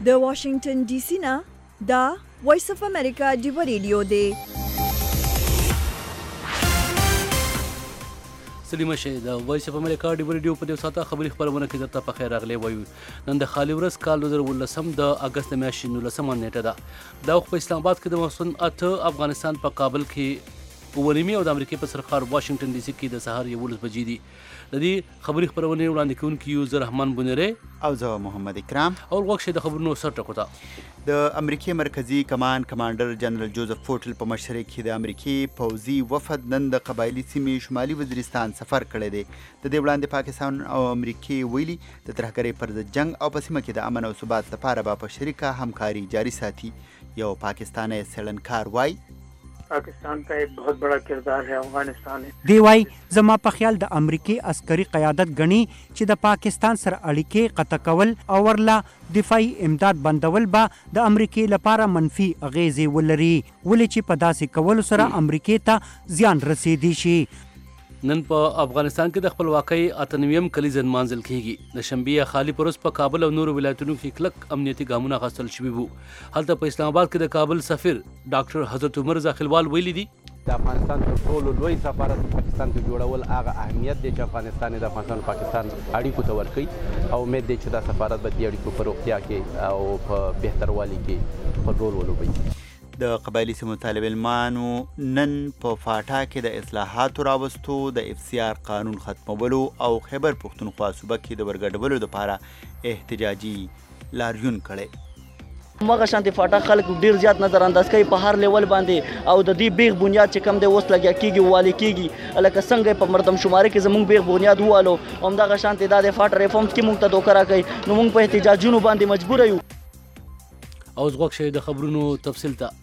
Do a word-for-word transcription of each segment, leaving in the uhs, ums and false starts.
د واشنگټن ډي سي نه دا وایس اف امریکا ډیو ریډیو دی. سلیمه شه د وایس اف امریکا ډیو ریډیو په دې ساته خبري خبرونه کې درته په خیر راغلی وایو. نن د خالي ورځ کال دوه زره ولسم د اگست میاشتې نولسمه نیټه ده. دا وخت په اسلام آباد کې د محسن اته، افغانستان په کابل کې ونیمي او د امریکې په سرخار واشنگټن ډي سي کې د سهار یولس بجې دي. د دې خبري خبرونې وړاندې کوونکي یو زه رحمان بونیری او زه محمد اکرام. او وخت د خبرونو سر ټکو ته د امریکې مرکزی کمان کمانډر جنرال جوزف فورټل په مشرۍ کې د امریکې پوځي وفد نن د قبایلي سیمې شمالي وزیرستان سفر کړی دی. د دې وړاندې پاکستان او امریکې ویلي د ترهګرۍ پر ضد جنگ او په سیمه کې د امن او ثبات لپاره به په شریکه همکاري جاری ساتي. یو پاکستانی څېړنکار وایي पाकिस्तान का एक बहुत बड़ा किरदार है अफगानिस्तान है. دی وای زما په خیال د امریکای عسکري قیادت غني چې د پاکستان سره اړیکې قطع کول او ورلا دفاعي امداد بندول به د امریکای لپاره منفي اغیزې ولري، ولې چې په داسې کولو سره امریکای ته زیان رسیدي شي. نن په افغانستان کې د خپلواکۍ اتنویم کلیزه نمانځل کیږي. د شنبې خالی پروس په کابل او نورو ولایتونو کې کلک امنیتي ګامونه اخیستل شوي وو. هلته په اسلام آباد کې د کابل سفیر ډاکټر حضرت عمر زاخیلوال ویلي دي د افغانستان تر ټولو لوی سفارت په پاکستان کې جوړول هغه اهمیت دی چې افغانستان د افغانستان پاکستان اړیکو ته ورکوي او امید دی چې دا سفارت به د اړیکو په روغتیا کې او په بهتروالي کې خپل رول ولوبوي. د قبایلي سیمو طالب علمانو نن په فاټا کې د اصلاحاتو راوستو، د اف سی آر قانون ختمولو او خیبر پښتونخوا صوبه کې د ورګډولو لپاره احتجاجي لاریون کړی. مغه شانتي فاټا خلک ډیر زیات نظر انداز کوي په هر لیول باندې او د دې بیغ بنیاد چې کم دی اوس لګیا کیږي والی کیږي لکه څنګه په مردم شماري کې زموږ بیغ بنیاد والو هم دغه شانتي د فاټا ریفورمز کې موږ ته دوکرا کوي نو موږ په احتجاجونو باندې مجبور یو. او زغوک شي د خبرونو تفصیل ته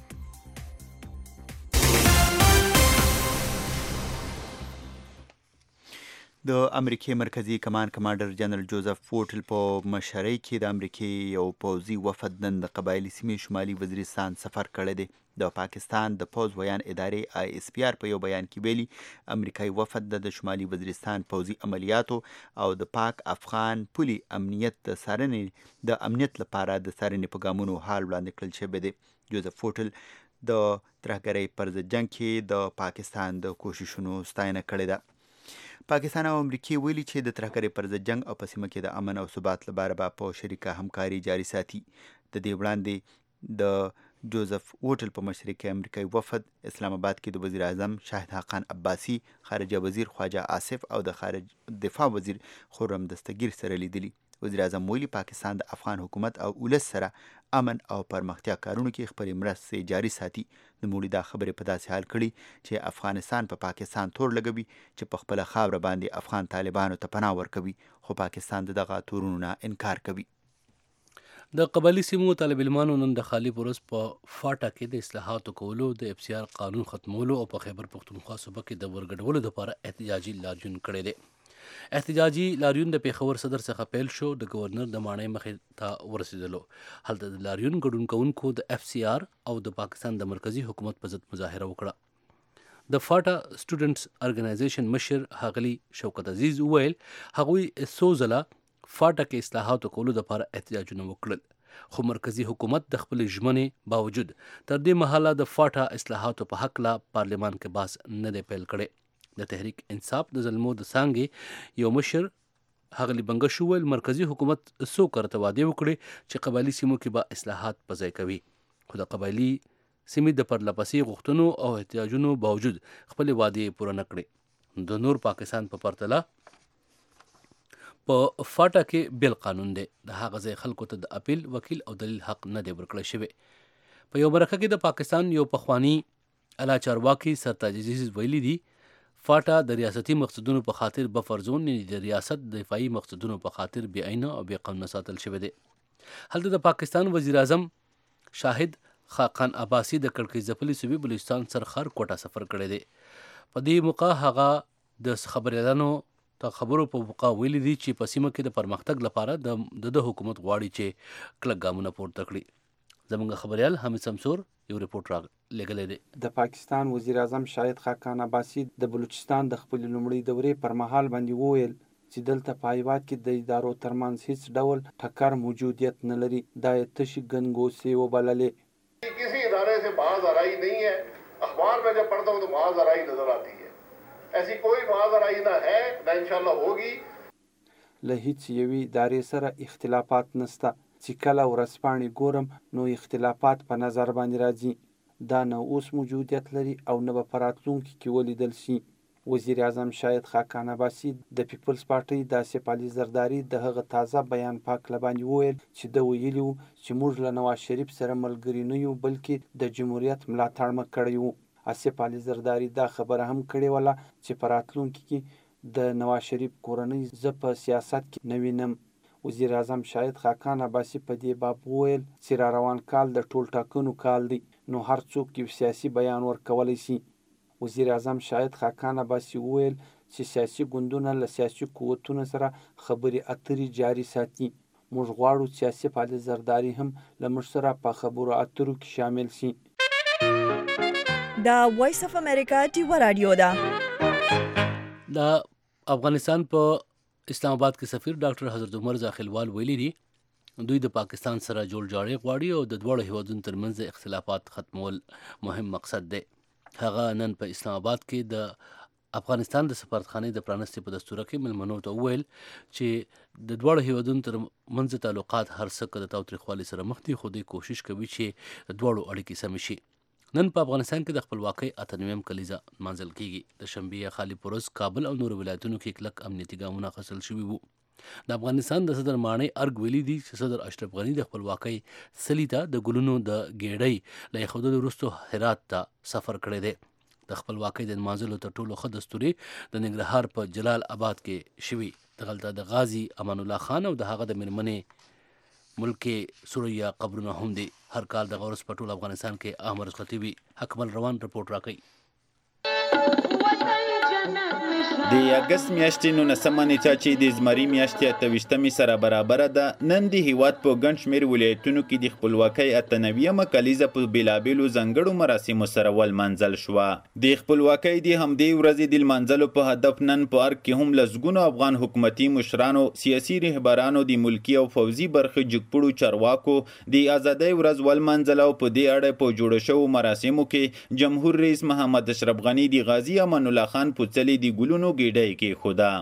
د امریکې مرکزی کمان کمانډر جنرال جوزف فورټل په مشرۍ کې د امریکې یو پوځي وفد نن د قبایلي سیمې شمالي وزیرستان سفر کړی دی. د پاکستان د پوځ ویان ادارې آی اس پی آر په یو بیان کې ویلي امریکایي وفد د شمالي وزیرستان پوځي عملیاتو او د پاک افغان پولي امنیت د څارنې د امنیت لپاره د څارنې په ګامونو حال وړاندې کړل شوی دی. جوزف فورټل د ترهګرۍ پر ضد جنګ کې د پاکستان د کوششونو ستاینه کړې ده. پاکستان او امریکې ویلي چې د ترهګرۍ پر ضد جنګ او په سیمه کې د امن او ثبات لپاره به په شریکه همکاري جاري ساتي. د دې وړاندې د جوزف فورټل په مشرۍ کې امریکایي وفد اسلام آباد کې د وزیر اعظم شاهد حقان عباسي، خارجه وزیر خواجه آصف او د خارج دفاع وزیر خرم دستگیر سره لیدلي. وزیر اعظم ویلي پاکستان د افغان حکومت او ولس سره امن او پرمختیا کارونو کې خپلې مرستې جاري ساتي. نوموړي دا خبرې په داسې حال کړي چې افغانستان په پا پاکستان تور لګوي چې په خپله خاوره باندې افغان طالبانو ته پناه ورکوي، خو پاکستان د دغه تورونو نه انکار کوي. د قبایلي سیمو طالب علمانو نن د خالي پروس په فاټا کې د اصلاحاتو کولو، د اف سی آر قانون ختمولو او په خیبر پښتونخوا صوبه کې د ورګډولو لپاره احتجاجي لاریون کړی دی. احتجاجي لاریون د پیښور صدر څخه پیل شو، د گورنر د ماڼۍ مخې ته ورسېدلو. هلته د لاریون ګډون کوونکو د اف سی آر او د پاکستان د مرکزی حکومت په ضد مظاهره وکړه. د فاټا سټوډنټس ارګنایزیشن مشر ښاغلي شوکت عزیز وویل هغوی څو ځله فاټا کې اصلاحاتو کولو لپاره احتجاجونه وکړل، خو مرکزی حکومت د خپلې ژمنې باوجود تر دې مهاله د فاټا اصلاحاتو په هکله پارلمان کې بحث نه دی پیل کړی. د تحریک انصاف د زلمو د څانګې یو مشر ښاغلي بنګش وویل مرکزی حکومت څو کرته وعدې وکړې چې قبایلي سیمو کې به اصلاحات په ځای کوي، خو د قبایلي سیمې د پرلپسې غوښتنو او احتیاجونو باوجود خپلې وعدې پوره نه کړې. د نور پاکستان په پرتله په فاټا کې بیل قانون دی. د هغه ځای خلکو ته د اپیل، وکیل او دلیل حق نه دی ورکړی شوی. په یو مرکه کې د پاکستان یو پخوانی اعلی چارواکي سرتاج عزیز ویلي دي فاټا د ریاستي مقصدونو په خاطر بفر زون یعنې د ریاست دفاعي مقصدونو په خاطر بې عینه او بې قانونه ساتل شوی دی. هلته د پاکستان وزیر اعظم شاهد خاقان عباسي د کړکۍ ځپلي صوبې بلوچستان سرخر کوټه سفر کړی دی. په دې موقع هغه د خبریالانو ته خبرو په موقع ویلي دي چې په سیمه کې د پرمختګ لپاره د د حکومت غواړي چې کلک ګامونه پورته کړي. زموږ خبریال حمید سمسور یو ریپورت را لګلی دی. د پاکستان وزیر اعظم شاهد خاقان عباسي د بلوچستان د خپل لومړۍ دورې پر مهال باندې وویل چې دلته په هیواد کې د ادارو ترمنځ هیڅ ډول ټکر موجودیت نه لري، دا یې تشې ګنګوسې وبللې. کسی ادارے سے باز آرائی نہیں ہے. اخبار میں جب پڑھتا ہوں تو باز آرائی نظر آتی ہے. ایسی کوئی باز آرائی نہ ہے نہ انشاءاللہ ہوگی. له هیڅ یوې ادارې سره اختلافات نشته، چې کله ورځپاڼې ګورم نو اختلافات په نظر باندې راځي. دا نه اوس موجودیت لري او نه به په راتلونکي کې ولیدل شي. وزیر اعظم شاهد خاقان عباسي د پیپلز پارټۍ د آصف علي زرداري د هغه تازه بیان په هکله باندې وویل چې ده ویلي وو چې موږ له نواز شریف سره ملګري نه یو بلکې د جمهوریت ملاتړ مه کړی وو. آصف علي زرداري دا خبره هم کړې وله چې په راتلونکي کې د نواز شریف کورنۍ زه په سیاست کې نه وینم. وزیر اعظم شاهد خاقان عباسي په دې باب وویل چې را روان کال د ټول ټاکنو کال دی، نو هر څوک یو سیاسي بیان ورکولی شي. وزیر اعظم شاهد خاقان عباسي وویل چې سیاسي ګوندونه له سیاسي قوتونو سره خبرې اترې جاري ساتي. موږ غواړو چې آصف علي زرداري هم له موږ سره په خبرو اترو کې شامل شي. دا وایس اف امریکا ټیوه رادیو ده. د افغانستان په اسلام آباد کې سفیر ډاکټر حضرت عمر زاخیلوال ویلي دي دوی د پاکستان سره جوړ جاړی غواړي او د دواړو هیوادونو ترمنځ د اختلافات ختمول مهم مقصد دی. هغه نن په اسلام آباد کې د افغانستان د سفارتخانې د پرانستې په دستوره کې مېلمنو ته وویل چې د دواړو هیوادونو ترمنځ تعلقات هر څه که د تاوتریخوالي سره مخ دي، خو دوی کوشش کوي چې د دواړو اړیکې سمې شي. نن په افغانستان کې د خپلواکۍ اته نویم کلیزه نمانځل کیږي. د شنبې خالي پروز کابل او نورو ولایتونو کې کلک امنیتي ګامونه اخیستل شوي وو. د افغانستان د صدر ماڼۍ ارګ ویلي دي چې صدر اشرف غني د خپلواکۍ څلي ته د ګلونو د ګېډۍ له ایښودلو وروسته هرات ته سفر کړی دی. د خپلواکۍ د نمانځلو تر ټولو ښه دستوري د ننګرهار په جلال آباد کې شوي. دغلته د غازي امان الله خان او د هغه د مېرمنې ملکې سوریا قبرونه هم دي. هر کال د غورس په ټول افغانستان کې احمد رسختی وي. حکمل روان رپورټ راکوي. د اګست میاشتې نولسمه نیټه چې د زمري میاشتې اته ویشتمې سره برابره ده، نن د هیواد په ګڼ شمېر ولایتونو کې د خپلواکۍ اته نویمه کلیزه په بېلابېلو ځانګړو مراسمو سره ولمانځل شوه. د خپلواکۍ د همدې ورځې د لمانځلو په هدف نن په ارګ کې هم لسګونو افغان حکومتي مشرانو، سیاسي رهبرانو، د ملکي او فوځي برخې جګپړو چارواکو د ازادۍ ورځ ولمانځله او په دې اړه په جوړو شوو مراسمو کې جمهور رئیس محمد اشرف غني د غازي امان الله خان په څلي د ګلونو ګېډۍ کېښوده.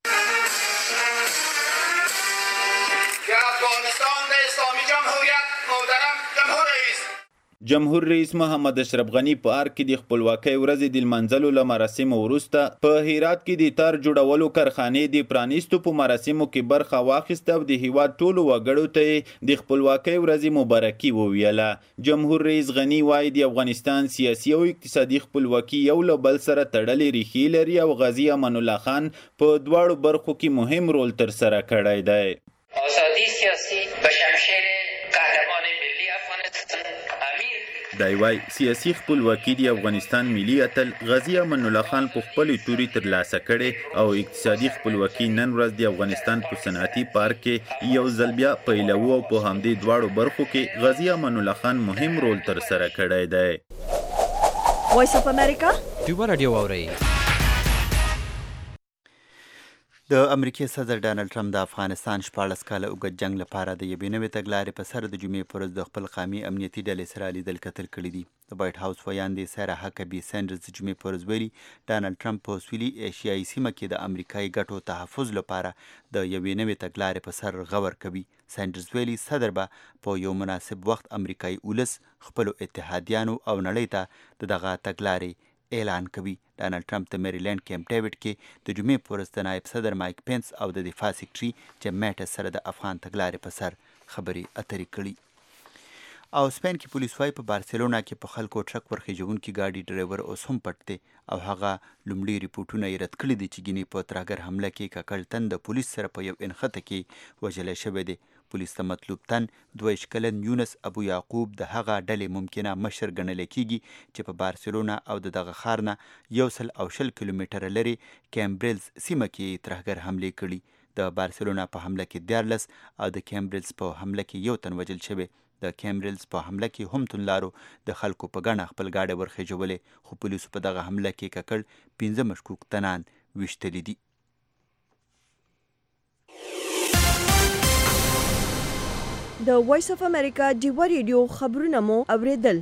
جمهور رئیس محمد اشرف غني په ارګ کې د خپلواکۍ ورځې د لمانځلو له مراسمو وروسته په هرات کې د تار جوړولو کارخانې د پرانیستو په مراسمو کې برخه واخیسته او د هیواد ټولو وګړو ته د خپلواکۍ ورځې مبارکي وویله. جمهور رئیس غني وایي د افغانستان سیاسي او اقتصادي خپلواکي یو له بل سره تړلې ریښې لري او غازي امان الله خان په دواړو برخو کې مهم رول ترسره کړی دی. آزادی سیاسی به شمشیر قهرمان ملی افغانستان دی وای سیاسي خپلواکي د افغانستان ملي اتل غازي امان الله خان په خپلې توري ترلاسه کړې او اقتصادي خپلواکي نن ورځ د افغانستان په صنعتي پارک کې یو ځل بیا پیلوو او په همدې دواړو برخو کې غازي امان الله خان مهم رول ترسره کړی دی. وایس اف امریکا ټیوه رادیو واورئ. د امریکای صدر ډانلډ ټرمپ د افغانستان شپاړس کاله اوږد جنگ لپاره د یوې نوې تګلارې په سر د جمعې په ورځ د خپل قامي امنیتي ډلې سره لیدل کتل کړي دي. د وایټ هاوس ویاندې سارا هکبي سینډرز د جمعې په ورځ ویلي ډانلډ ټرمپ په سویلي ایشیایي سیمه کې د امریکایي ګټو تحفظ لپاره د یوې نوې تګلارې په سر غور کوي. سینډرز ویلي صدر به په یو مناسب وخت امریکایي ولس، خپلو اتحادیانو او نړۍ ته د دغه تګلارې اعلان کوي. ډانلډ ټرمپ د میریلینډ کیمپ ډیوډ کې د جمعې په ورځ د نایب صدر مایک پینس او د دفاع سیکرټري جیم میټس سره د افغان تګلارې په سر خبرې اترې کړي. او سپین کې پولیس وايي په بارسلونا کې په خلکو ټرک ورخیژونکي ګاډي ډرایور اوس هم پټ دی او هغه لومړي ریپورټونه یې رد کړي دي چې ګینې په ترهګر حمله کې ککړ تن د پولیس سره په یو انخته کې وژلی شوی دی. پولیس ته مطلوب تن دوه ویشت کلن یونس ابو یعقوب د هغه ډلې ممکنه مشر ګڼلی کیږي چې په بارسلونا او د دغه ښار نه یو سل او شل کیلومتره لرې کیمبرلز سیمه کې ترهګر حملې کړي. د بارسلونا په حمله کې دیارلس او د کیمبرلز په حمله کې یو تن وژل شوی. د کیمبرلز په حمله کې هم توندلارو د خلکو په ګڼه خپل ګاډی ورخیژولې، خو پولیسو په دغه حمله کې ککړ پنځه مشکوک تنان ویشتلي دي. د وایس اف امریکا ډیوا ریډیو خبرونه مو اوریدل.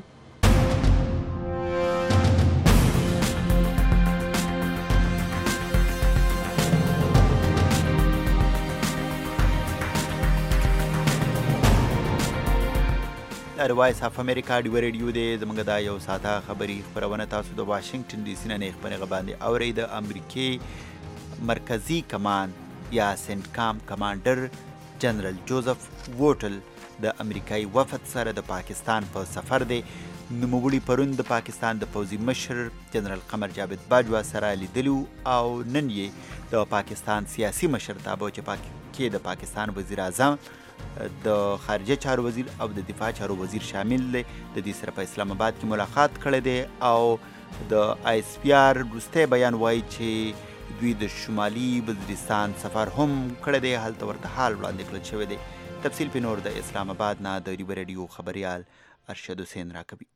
د وایس اف امریکا ډیوا ریډیو دی زموږ دا یو ساده خبري خپرونه تاسو د واشنگټن ډي سي نه خبرې باندې اورئ. د امریکای مرکزی کمان یا سنټکام کمانډر جنرال جوزف ووټل د امریکایي وفد سره د پاکستان په سفر دی. نوموړي پرون د پاکستان د پوځي مشر جنرال قمر جاوید باجوا سره لیدلي او نن یې د پاکستان سیاسي مشرتابه چې د پاکستان وزیر اعظم د خارجه چارو وزیر او د دفاع چارو وزیر شامل دی د دې سره په اسلام آباد کې ملاقات کړی دی او د آی اس پی آر وروستی بیان وایي چې دوی د شمالي وزیرستان سفر هم کړی دی. هلته ورته حال وړاندې کړل شوی دی. تفصیل په نور د اسلام آباد نه د ډیوا ریډیو خبریال ارشد حسین راکوي.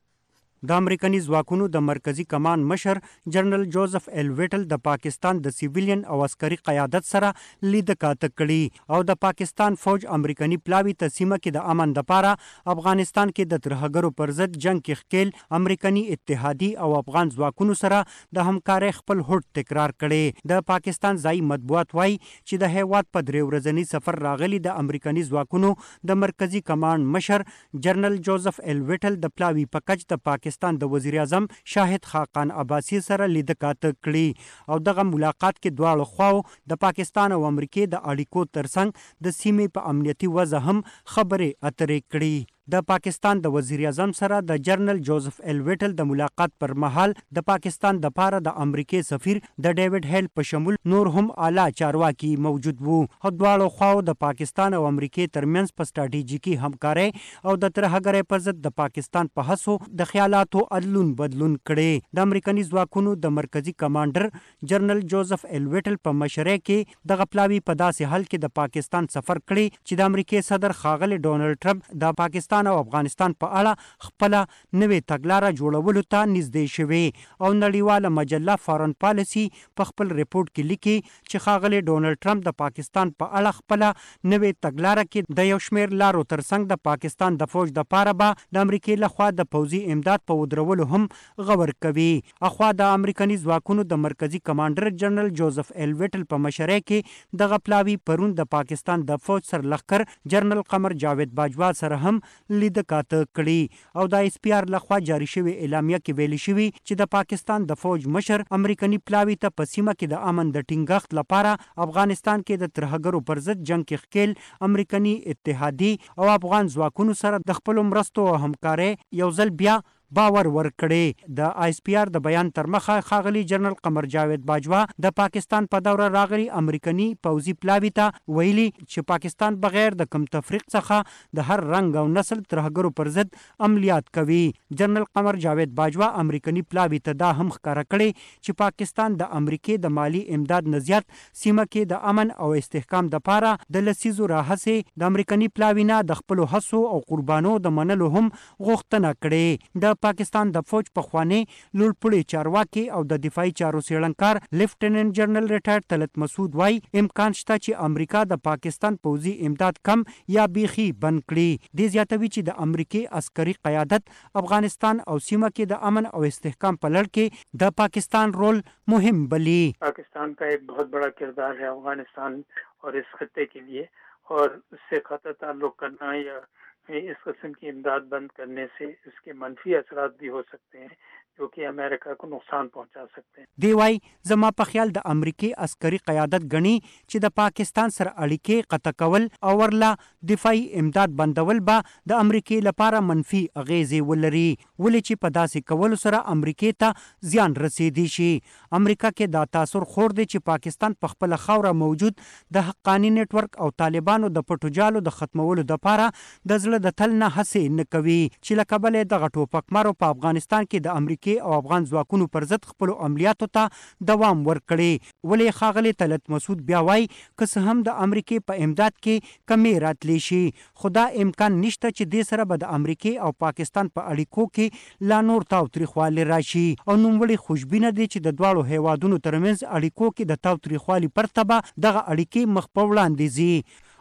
د امریکایي ځواکونو د مرکزی کمان مشر جنرال جوزف ایل ویټل د پاکستان د سیویلین او عسکري قیادت سره لید کاته کړي او د پاکستان فوج امریکایي پلاوی ته سیمه کې د امن لپاره افغانستان کې د ترهګرو پر ضد جنگ کې ښکیل امریکایي اتحادي او افغان ځواکونو سره د همکارۍ خپل هوډ تکرار کړي. د پاکستان ځایي مطبوعات وایي چې د هیواد په درې ورځني سفر راغلي د امریکایي ځواکونو د مرکزی کمان مشر جنرال جوزف ایل ویټل د پلاوی په کچ د پاکستان پاکستان د وزیر اعظم شاهد خاقان عباسی سره لید کاته کړي او دغه ملاقات کې دواړو خواو د پاکستان او امریکای د اړیکو ترڅنګ د سیمې په امنیتي وضع هم خبرې اترې کړي. د پاکستان د وزیر اعظم سره د جنرال جوزف ایل ویټل د ملاقات پر مهال د پاکستان د پاره د امریکای سفیر د ډیوډ هیل په شمول نور هم اعلی چارواکي موجود وو. دواړو خواو د پاکستان او امریکای ترمنځ په سټراټیژیکي همکارۍ او د ترهګرۍ پر ضد د پاکستان په هڅو د خیالاتو ادلون بدلون کړي. د امریکایي ځواکونو د مرکزی کمانډر جنرال جوزف ایل ویټل په مشرۍ کې د غپلاوی په داسې حل کې د پاکستان سفر کړي چې د امریکای صدر ښاغلی ډونالډ ټرمپ د پاکستان او افغانستان په اړه خپل نوې تګلاره جوړولو ته نږدې شوی او نړیواله مجله فارن پالیسي په خپل ریپورت کې لیکي چې ښاغلی ډونالډ ټرمپ د پاکستان په اړه خپل نوې تګلاره کې د یو شمېر لارو ترڅنګ د پاکستان د فوج د پاره به د امریکای لخوا د پوځي امداد په ودرولو هم غور کوي. اخوا د امریکایي ځواکونو د مرکزی کمانډر جنرال جوزف ایل ویټل په مشرۍ کې د غپلاوی پرون د پاکستان د فوج سرلښکر جنرال قمر جاوید باجوا سره هم لید کاته کړي او د ایس پی آر لخوا جاری شوی اعلامیه کې ویل شوی چې د پاکستان د فوج مشر امریکایي پلاوی ته په سیمه کې د امن د ټینګښت لپاره افغانستان کې د ترهګرو پر ضد جنگ کې ښکیل امریکایي اتحادي او افغان ځواکونو سره د خپل مرستو او همکارۍ یو ځل بیا باور ورکړي. د ایس پی آر د بیان تر مخه ښاغلی جنرال قمر جاوید باجوا د پاکستان په دوره راغلي امریکایي پوځي پلاوي ته ویلي چې پاکستان بغیر د کم تفریق څخه د هر رنګ او نسل ترهګرو پر ضد عملیات کوي. جنرال قمر جاوید باجوا امریکایي پلاوي ته دا هم ښکاره کړي چې پاکستان د امریکای د مالی امداد نه زیات سیمه کې د امن او استحکام د پاره د لسیزو راهڅې د امریکایي پلاوي نه د خپل هڅو او قربانو د منلو هم غوښتنه کړې. د پاکستان د فوج پخوانی لوړپوړي چارواکي او د دفاعي چارو څېړنکار لیفټیننټ جنرال ریټایرډ طلعت مسعود وایي امکان شته چې امریکا د پاکستان پوځي امداد کم یا بیخي بند کړي. دې زیاتوي چې د امریکای عسکري قیادت افغانستان او سیمه کې د امن او استحکام په لړ کې د پاکستان رول مهم بلی. پاکستان کا ایک بہت بڑا کردار ہے افغانستان اور اس خطے کے لیے اور اس سے قطع تعلق کرنا یا اس قسم کی امداد بند کرنے سے اس کے منفی اثرات بھی ہو سکتے ہیں جو کہ امریکا کو نقصان پہنچا سکتے ہیں. دی وای زما په خیال د امریکای عسکري قیادت غني چې د پاکستان سره اړیکې قطع کول او ورلا دفاعي امداد بندول به د امریکای لپاره منفي اغیزې ولري ولې چې په داسې کول سره امریکای ته زیان رسیدي شي. امریکا کې دا تاثیر خور دی چې پاکستان په خپل خوره موجود د حقانی نت ورک او طالبانو د پټو جالو د ختمولو لپاره د زړه د تل نه هڅې نه کوي چې له کبله د ټوپکمارو په افغانستان کې د امریکای او افغان ځواکونو پر ضد خپل عملیاتو ته دوام ورکړي. ولې ښاغلی طلعت مسعود بیا وایي که څه هم د امریکای په امداد کې کمې راتلی شي خو دا امکان نشته چې دې سره به د امریکای او پاکستان په اړیکو کې لا نور تاوتریخوالی راشي او نوموړی خوشبینه دی چې د دواړو هیوادونو ترمنځ اړیکو کې د تاوتریخوالي پرته به دغه اړیکې مخ په وړاندې ځي.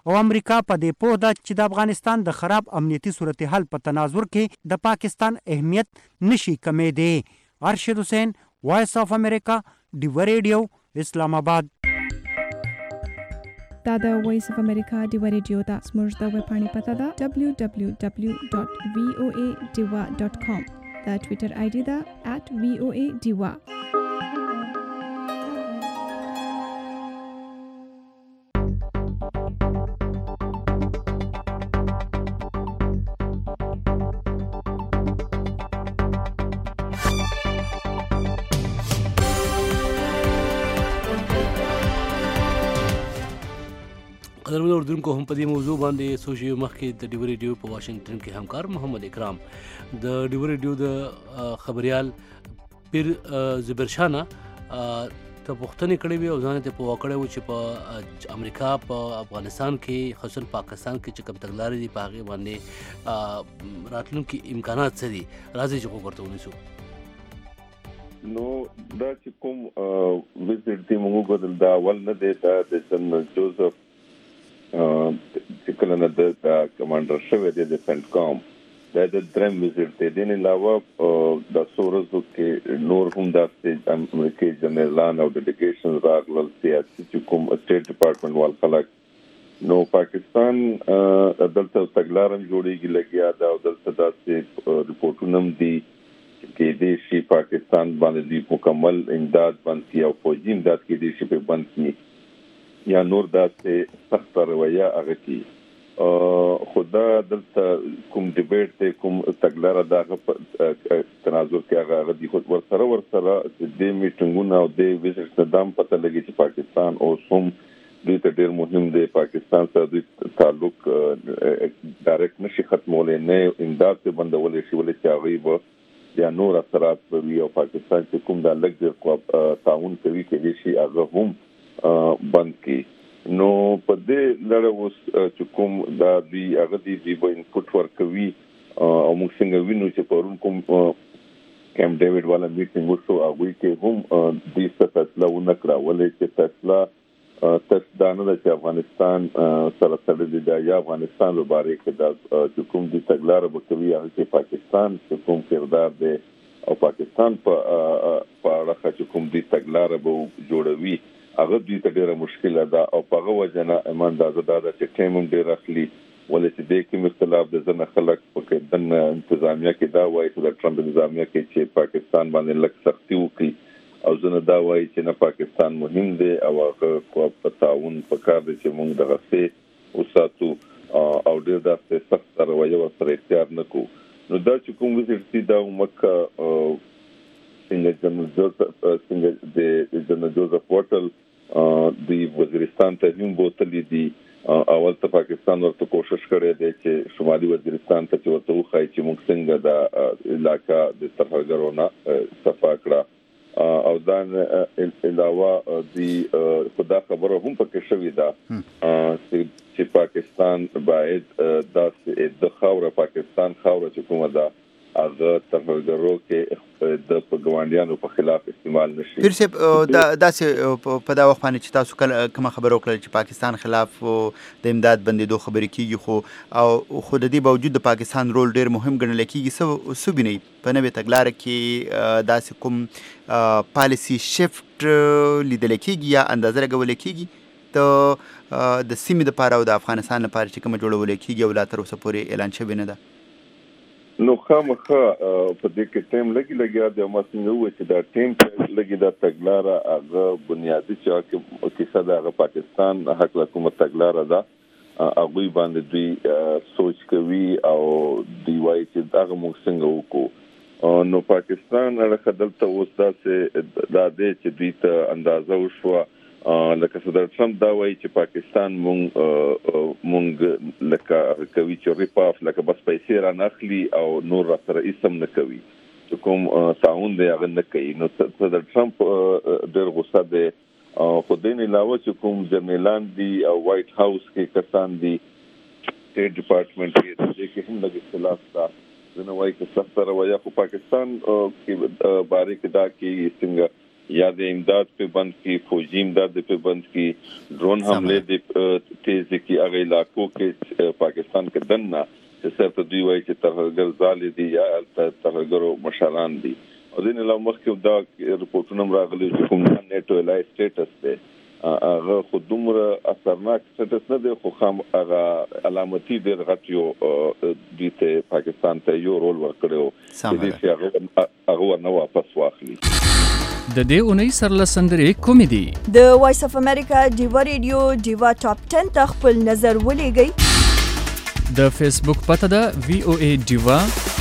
او امریکا په دې پوه ده چې د افغانستان د خراب امنیتي صورتحال په تناظر کې د پاکستان اهمیت نشي کمیدی. ارشد حسین، وایس اف امریکا، ډیوه ریډیو، اسلام آباد. دا د وایس اف امریکا ډیوه ریډیو ده. زموږ د ویبپاڼې پته ده دبلیو دبلیو دبلیو ډاټ وی او ای ډیوه ډاټ کام. د ټویټر آی ډي ده ات وی او ای ډیوه. قدرمن اردوونکو هم په دې موضوع باندې څو شیبې مخکې د ډیوه ریډیو په واشنگټن کې همکار محمد اکرام د ډیوه ریډیو د خبریال پیر زبرشانه ته پوښتنې کړې وې او ځان ته پوه کړی و چې په امریکا په افغانستان کې خصوصا پاکستان کې چې کوم تګلارې دي په هغې باندې راتلونکي امکانات څه دي. راځئ چې غوږ ورته ونیسو. نو دا چې کوم وزټ دی موږ وکړل دا اول نه دی، دا د جنرال جوزف چې کله نه د کمانډر شوی دی د سنټکام دا د دریم وزټ دی. دې نه علاوه د څو ورځو کې نور هم داسې امریکایي جنرالان او ډیلیګیشن راغلل سیاسي چې کوم سټیټ ډپارټمنټ وال خلک. نو پاکستان دلته تګلاره جوړیږي لګیا دا او دلته داسې رپورټونه هم دي کې دې شي پاکستان باندې مکمل امداد بند کړي او فوجي امداد کې دې شي په بند کړي یا نور داسې سخت رویه هغه کې خدا دلته کوم ډیبیټ ته کوم تګلاره دغه تناظر کې هغه هغه دي خو ورسره ورسره د میټینګونو او د وزټ صدام پته لګي چې پاکستان او سوم دوی ته ډېر مهم دی. پاکستان سره دوی تعلق ډایرکټ نشي ختمولای، نه امداد ته بندولای شي ولې چې هغوی به یا نور اثرات به وي او پاکستان چې کوم دا لږ ډېر تعاون کوي کېدای شي هغه هم بند کی. نو په دې لړ اوس چې کوم دا دی هغه دی دی به انپوټ ورکوي او موږ څنګه وینو چې پرون کوم کیمپ ډیوډ والا میټینګ وشو هغه کې هم د فیصله ونکړه ولې چې فیصله تاسدانه د افغانستان سره سره د یا افغانستان لپاره کې د چې کوم د تګلارې بکوي هغه کې پاکستان چې کوم کردار دی او پاکستان په په اړه چې کوم د تګلارې به جوړوي هغه دوی ته ډیره مشکله ده او په هغه وجه نه ایماندازه دا ده چې ټیم هم ډېر اخلي ولې چې دې کې اختلاف د ځینې خلک په دن انتظامیه کې دا وایي چې د ټرمپ انتظامیه کې چې پاکستان باندې لږ سختي وکړي او ځینې دا وایي چې نه پاکستان مهم دی او هغه په تعاون پکار دی چې موږ دغه څه وساتو او ډېر داسې سخت رویه ورسره اختیار نه کوو. نو دا چې کوم وزټ دي دا مکه څنګه جنرال جوزف څنګه د جنرال جوزف وټل د وزیرستان ته هم بوتلی دي. اول ته پاکستان ورته کوشش کړی دی چې شمالي وزیرستان ته چې ورته وښایي چې موږ څنګه د علاقه د ترهګرونو صفا کړه او دا علاوه د خدا خبره هم پکې شوې ده چې پاکستان باید د خاوره پاکستان خاوره چې کومه ده هغه ترهګرو کې د ګاونډیانو په خلاف استعمال نشي. پیر صاحب دا داسې په دا وخت باندې چې تاسو کله کومه خبره وکړه چې پاکستان خلاف د امداد بندېدو خبرې کیږي خو او خو د دې باوجود د پاکستان رول ډېر مهم ګڼل کیږي. څه وینئ په نوې تګلاره کې داسې کوم پالیسي شفټ لیدل کیږي یا اندازه لګول کیږي ته د سیمې لپاره او د افغانستان لپاره چې کومه جوړول کیږي او لا تر اوسه پورې اعلان شوی نه ده؟ نو خامخا په دې کې ټیم لګي لګیا د ماسنګ وو چې دا ټیم لګي دا تګلاره هغه بنیادی چې کیسه دا هغه پاکستان حق حکومت تګلاره ده هغه باندې دوی سوچ کوي او دی وايي چې دا موږ څنګه وکړو. نو پاکستان هغه دلته اوس دا چې دا دې چې دوی ته اندازه وشو لکه صدر ټرمپ دا وایي چې پاکستان مونږ مونږ لکه کوي چې ریپاف لکه بس پیسې را نخلي او نور را سره اسم نه کوي چې کوم تعاون دی هغه نه کوي. نو صدر ټرمپ ډېر غوسه دی خو دې نه علاوه چې کوم جنرالان دي او وایټ هاوس کې کسان دي سټیټ ډپارټمنټ کې چې هم د اختلاف دا نه وایي چې سخت رویه خو پاکستان کې باره کې دا کې څنګه یا د امداد په بند کې فوجي امداد په بند کې ډرون حمله د تیز کی هغه علاقو کې پاکستان کې دنه چې سره دوی وایي چې ترهګر ځال دي یا ترهګرو مشران دي او دین له مخکې دا رپورټونه راغلي چې کوم نیټو لای سټیټس دی هغه خودمره اثرناک سټیټس نه دی خو هم هغه علامتي د غټیو د پاکستان ته یو رول ورکړو چې هغه هغه نو واپس واخلي. د دې اونۍ سرلسندرې کومې دي؟ د وایس اف امریکا ډیوا ریډیو ډیوا ټاپ ټن ته خپل نظر ولېږئ. د فیسبوک پته ده وی او ای ډیوا.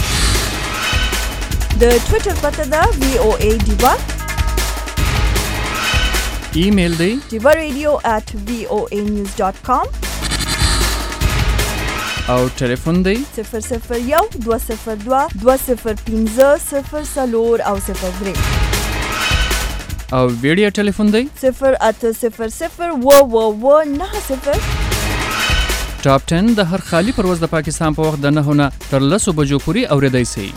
د ټویټر پته ده وی او ای ډیوا. ایمیل دی ډیوا ریډیو ایٹ وی او ای نیوز ډاٹ کام. او ټلیفون دی صفر صفر یو دوه صفر دوه دوه صفر پنځه صفر څلور او صفر درې. او ویډیو ټلیفون دی صفر اته صفر صفر و و و نه صفر. ټاپ ټن د هر خالی پرواز د پاکستان په وخت د نهو نه تر لسو بجو پورې اوریدای شئ.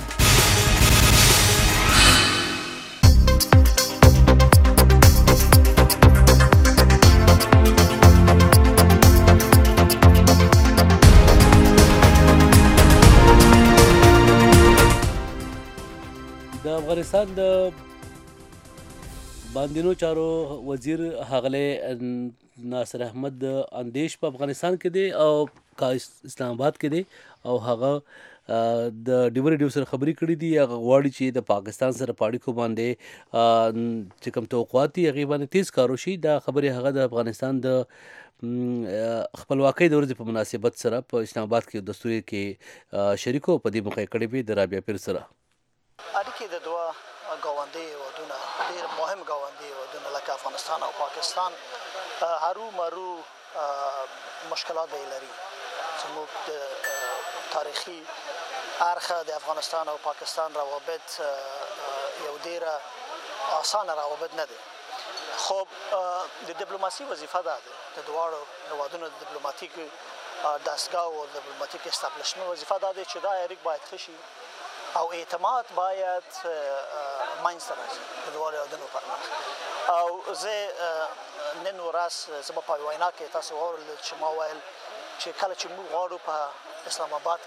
د افغانستان د باندینو چارو وزیر ښاغلی ناصر احمد اندیش په افغانستان کې دی او اسلام آباد کې دی او هغه د ډیوا ریډیو سره خبرې کړې دي. هغه غواړي چې د پاکستان سره په اړیکو باندې چې کوم توقعات دي هغې باندې تیز کار وشي. دا خبرې هغه د افغانستان د خپلواکۍ د ورځې په مناسبت سره په اسلام آباد کې دستوري کې شریکو په دې موقع یې کړې وې د رابعه پیر سره. اړیکې د دوه ګاونډي هیوادونه ډېر مهم ګاونډي هیوادونه لکه افغانستان او پاکستان هرو مرو مشکلات به لري. زموږ د تاریخي اړخه د افغانستان او پاکستان روابط یو ډېره اسانه روابط نه دي. خو د ډیپلوماسي وظیفه ده د دواړو هیوادونو د ډیپلوماتیک دستګاه او ډیپلوماتیک استابلیشمنټ وظیفه ده چې دا اړیک باید ښه شي او اعتماد باید منځته راشي د دواړو هیوادونو پر مخ. او زه نن ورځ زما په وینا کې تاسو واورئ چې ما ویل چې کله چې موږ غواړو په اسلام آباد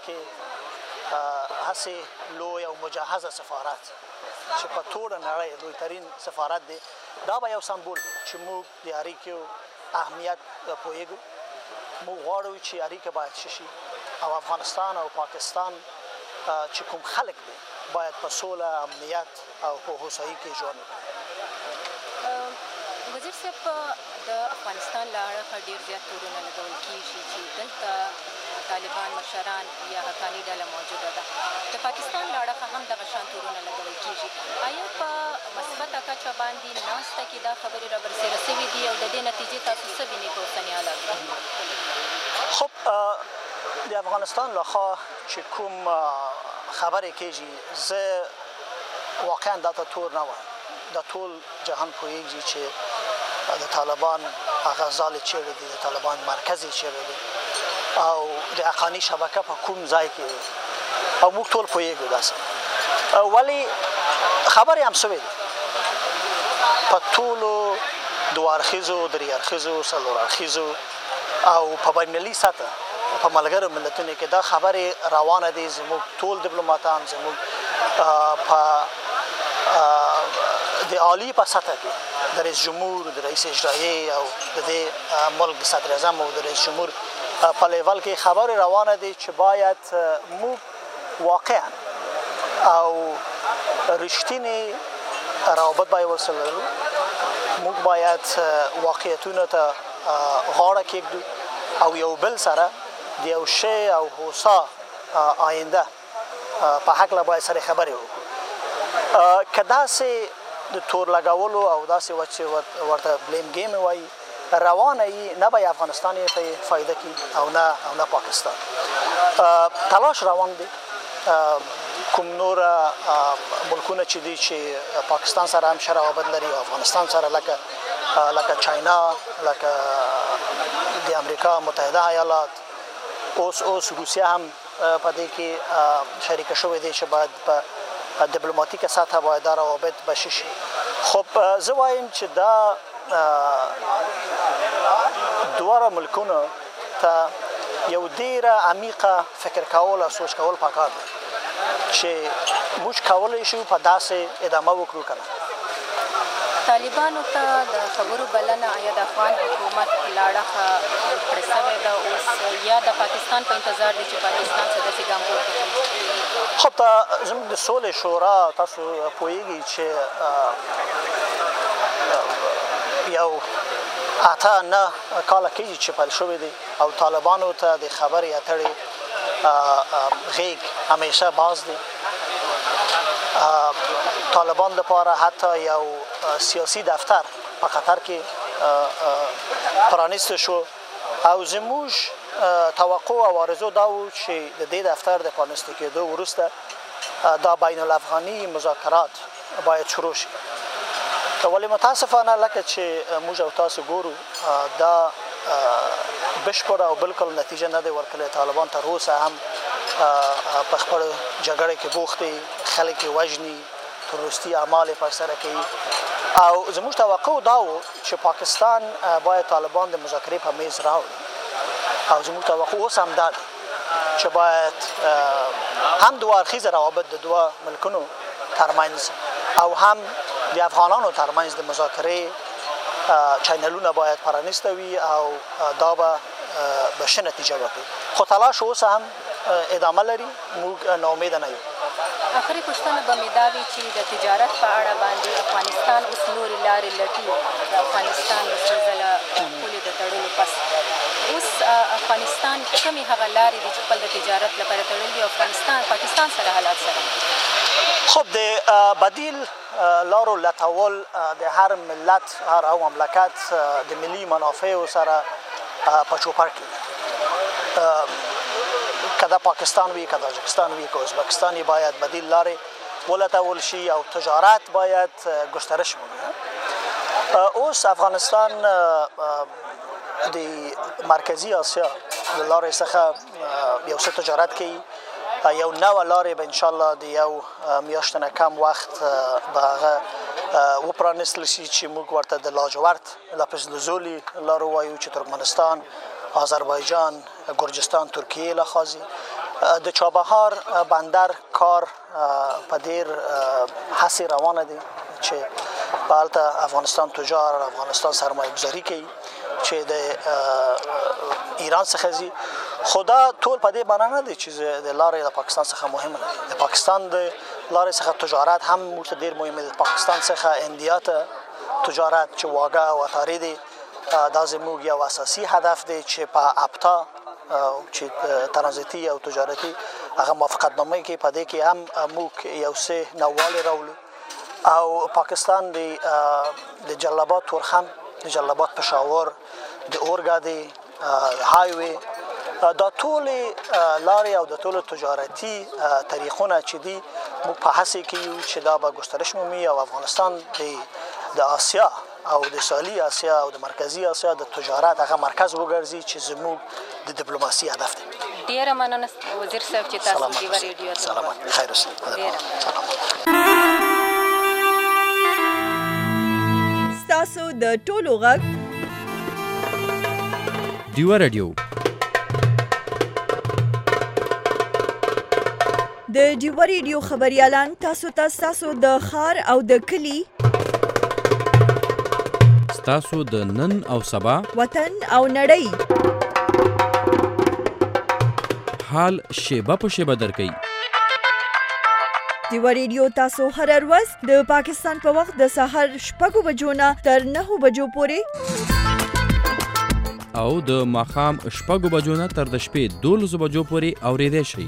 کې هسې لوی او مجهزه سفارت چې په ټوله نړۍ لوی ترین سفارت دی دا به یو سمبول دی چې موږ د اړیکو اهمیت پوهیږو. موږ غواړو چې اړیکه باید ښه شي او افغانستان او پاکستان چې کوم خلک دي باید په سوله امنیت او په هوسایي کې ژوند وکړي. وزیر صاحب د افغانستان له اړخه ډېر زیات تورونه لګول کېږي چې دلته طالبان مشران یا حقاني ډله موجوده ده. د پاکستان له اړخه هم دغه شان تورونه لګول کېږي. آیا په مثبته کچه باندې ناسته کې دا خبرې رابرسېره شوي دي او د دې نتیجې تاسو څه وینئ په اوسني حالت کې؟ خب د افغانستان له خوا چې کوم خبرې کېږي زه واقعا دا ته تور نه وایم. د ټول جهان پوهېږي چې د طالبان هغه ځالې چیرې دي، د طالبان مرکز یې چیرې دی او د حقاني شبکه په کوم ځای کې دی او موږ ټول پوهېږو داسې. ولې خبرې هم شوې دي په ټولو دوه اړخیزو درې اړخیزو څلور اړخیزو او په بین المللي سطح په ملګرو ملتونو کې دا خبرې روانه دي. زموږ ټول ډیپلوماتان زموږ په د عالی په سطح کې د رئیس جمهور، د رئیس اجرایي او د دې ملک د صدر اعظم او د رئیس جمهور په لیول کې خبرې روانه دي چې باید موږ واقعا او رښتینې روابط باید ورسره لرو. موږ باید واقعیتونو ته غاړه کېږدو او یو بل سره د یو شی او هوسا آینده په هکله باید سره خبرې وکړو. که داسې د تور لګولو او داسې وه چې ورته بلیم ګیم وایي روانه یي، نه به افغانستان یې ته فایده کړي او نه او نه پاکستان. تلاش روان دی. کوم نور ملکونه چې دي چې پاکستان سره هم ښه روابط لري او افغانستان سره لکه لکه چاینا، لکه د امریکا متحده ایالات، اوس اوس روسیه هم په دې کې شریکه شوې دي چې باید په ډیپلوماتیکه سطح باید دا روابط بشي شي. خب زه وایم چې دا دواړه ملکونو ته یو ډیره عمیقه فکر کول او سوچ کول پکار دی چې موږ کولی شو په داسې ادامه وکړو که نه. طالبانو ته د خبرو بلنه یا د افغان حکومت له اړخه کړې شوې ده اوس یا د پاکستان په انتظار دی چې پاکستان څه داسې ګام پورته کړي؟ خب ته زموږ د سولې شورا تاسو پوهیږئ چې یو اته نه کاله کېږي چې پیل شوی دی او طالبانو ته د خبرې اترې غیږ همیشه باز دی. طالبان لپاره حتی یو سیاسي دفتر په قطر کې پرانیسته شو او زموږ توقع او آرزو دا و چې د دې دفتر د پرانیسته کېدو وروسته دا بین الافغاني مذاکرات باید شروع شي. ولی متاسفانه لکه چې موږ او تاسو ګورو دا بشپړه او بالکل نتیجه نه دی ورکړې. طالبان تر اوسه هم په خپل جګړه کې بوخت دي، خلک یې وژني، تروریستي اعمال یې ترسره کوي او زموږ توقع دا و چې پاکستان باید طالبان د مذاکرې په میز راوړي او زموږ توقع اوس هم دا دی چې باید هم دوه اړخیزه روابط د دوه ملکونو ترمنځ او هم د افغانانو ترمنځ د مذاکرې چینلونه باید پرانیسته وي او دا به به ښه نتیجه وکړي. خو تلاش اوس هم ادامه لري، موږ ناامیده نه یو. آخري پوښتنه به مې دا وي چې د تجارت په اړه باندې افغانستان اوس نورې لارې لټي د افغانستان د څو ځله پولې د تړلو پس اوس افغانستان کومې هغه لارې دي چې خپل د تجارت لپاره تړلي او افغانستان پاکستان سره حالات سره؟ خب د بدیل لارو لټول د هر ملت هر او مملکت د ملي منافعو سره په چوپړ کې که دا پاکستان وي که تاجکستان وي که ازبکستان وي باید بدیل لارې ولټول شي او تجارت باید گسترش ومومي. اوس افغانستان د مرکزي اسیا د لارې څخه یو څه تجارت کوي. یو نوه لارې به انشاءالله د یو میاشت نه کم وخت به هغه وپرانیستل شي چې موږ ورته د لاجورد لپسلزولي لارو وایو چې ترکمنستان، آذربایجان، گرجستان، ترکیه لخوازي. د چابهار بندر کار په ډېر هڅې روانه دي چې په هلته افغانستان تجار افغانستان سرمایه گذاري کوي چې د ایران څخه ځي. خو دا ټول په دې معنا نه دی چې د لارې د پاکستان څخه مهمه ده. د پاکستان د لارې څخه تجارت هم موږ ته ډېر مهمه ده. د پاکستان څخه انډیا ته تجارت چې واګه او اتارې دی دا زموږ یو اساسي هدف دی چې په ابتا چې ترانزیتي او تجارتي هغه موافقتنامه کې په دې کې هم موږ یو څه نووالی راولو او پاکستان د د جلالاباد تورخم، د جلالاباد پشاور، د اورګاډي هایوي دا ټولې لارې او د ټولو تجارتي طریقونه چې دي موږ په هڅې کې یو چې دا به ګسترش مومي او افغانستان د آسیا او د سالي آسیا او د مرکزي آسیا د تجارت هغه مرکز وګرځي چې زموږ د ډیپلوماسي هدف دی. ډېره مننه وزیر صاحب چې تاسو ډیوه ریډیو ته سلامات خیر اوسئ. ستاسو د ټولو غږ ډیوه ریډیو د ډیوه ریډیو خبريالان تاسو ته تاسو د خار او د کلی تاسو د نن او سبا وطن او نړۍ حال شیبه په شیبه درکې. ډیوه ریډیو تاسو هر ورځ د پاکستان په وخت د سهار شپږو بجو نه تر نهو بجو پورې او د ماښام شپږو بجو نه تر د شپې دولسو بجو پورې اورېدای شئ.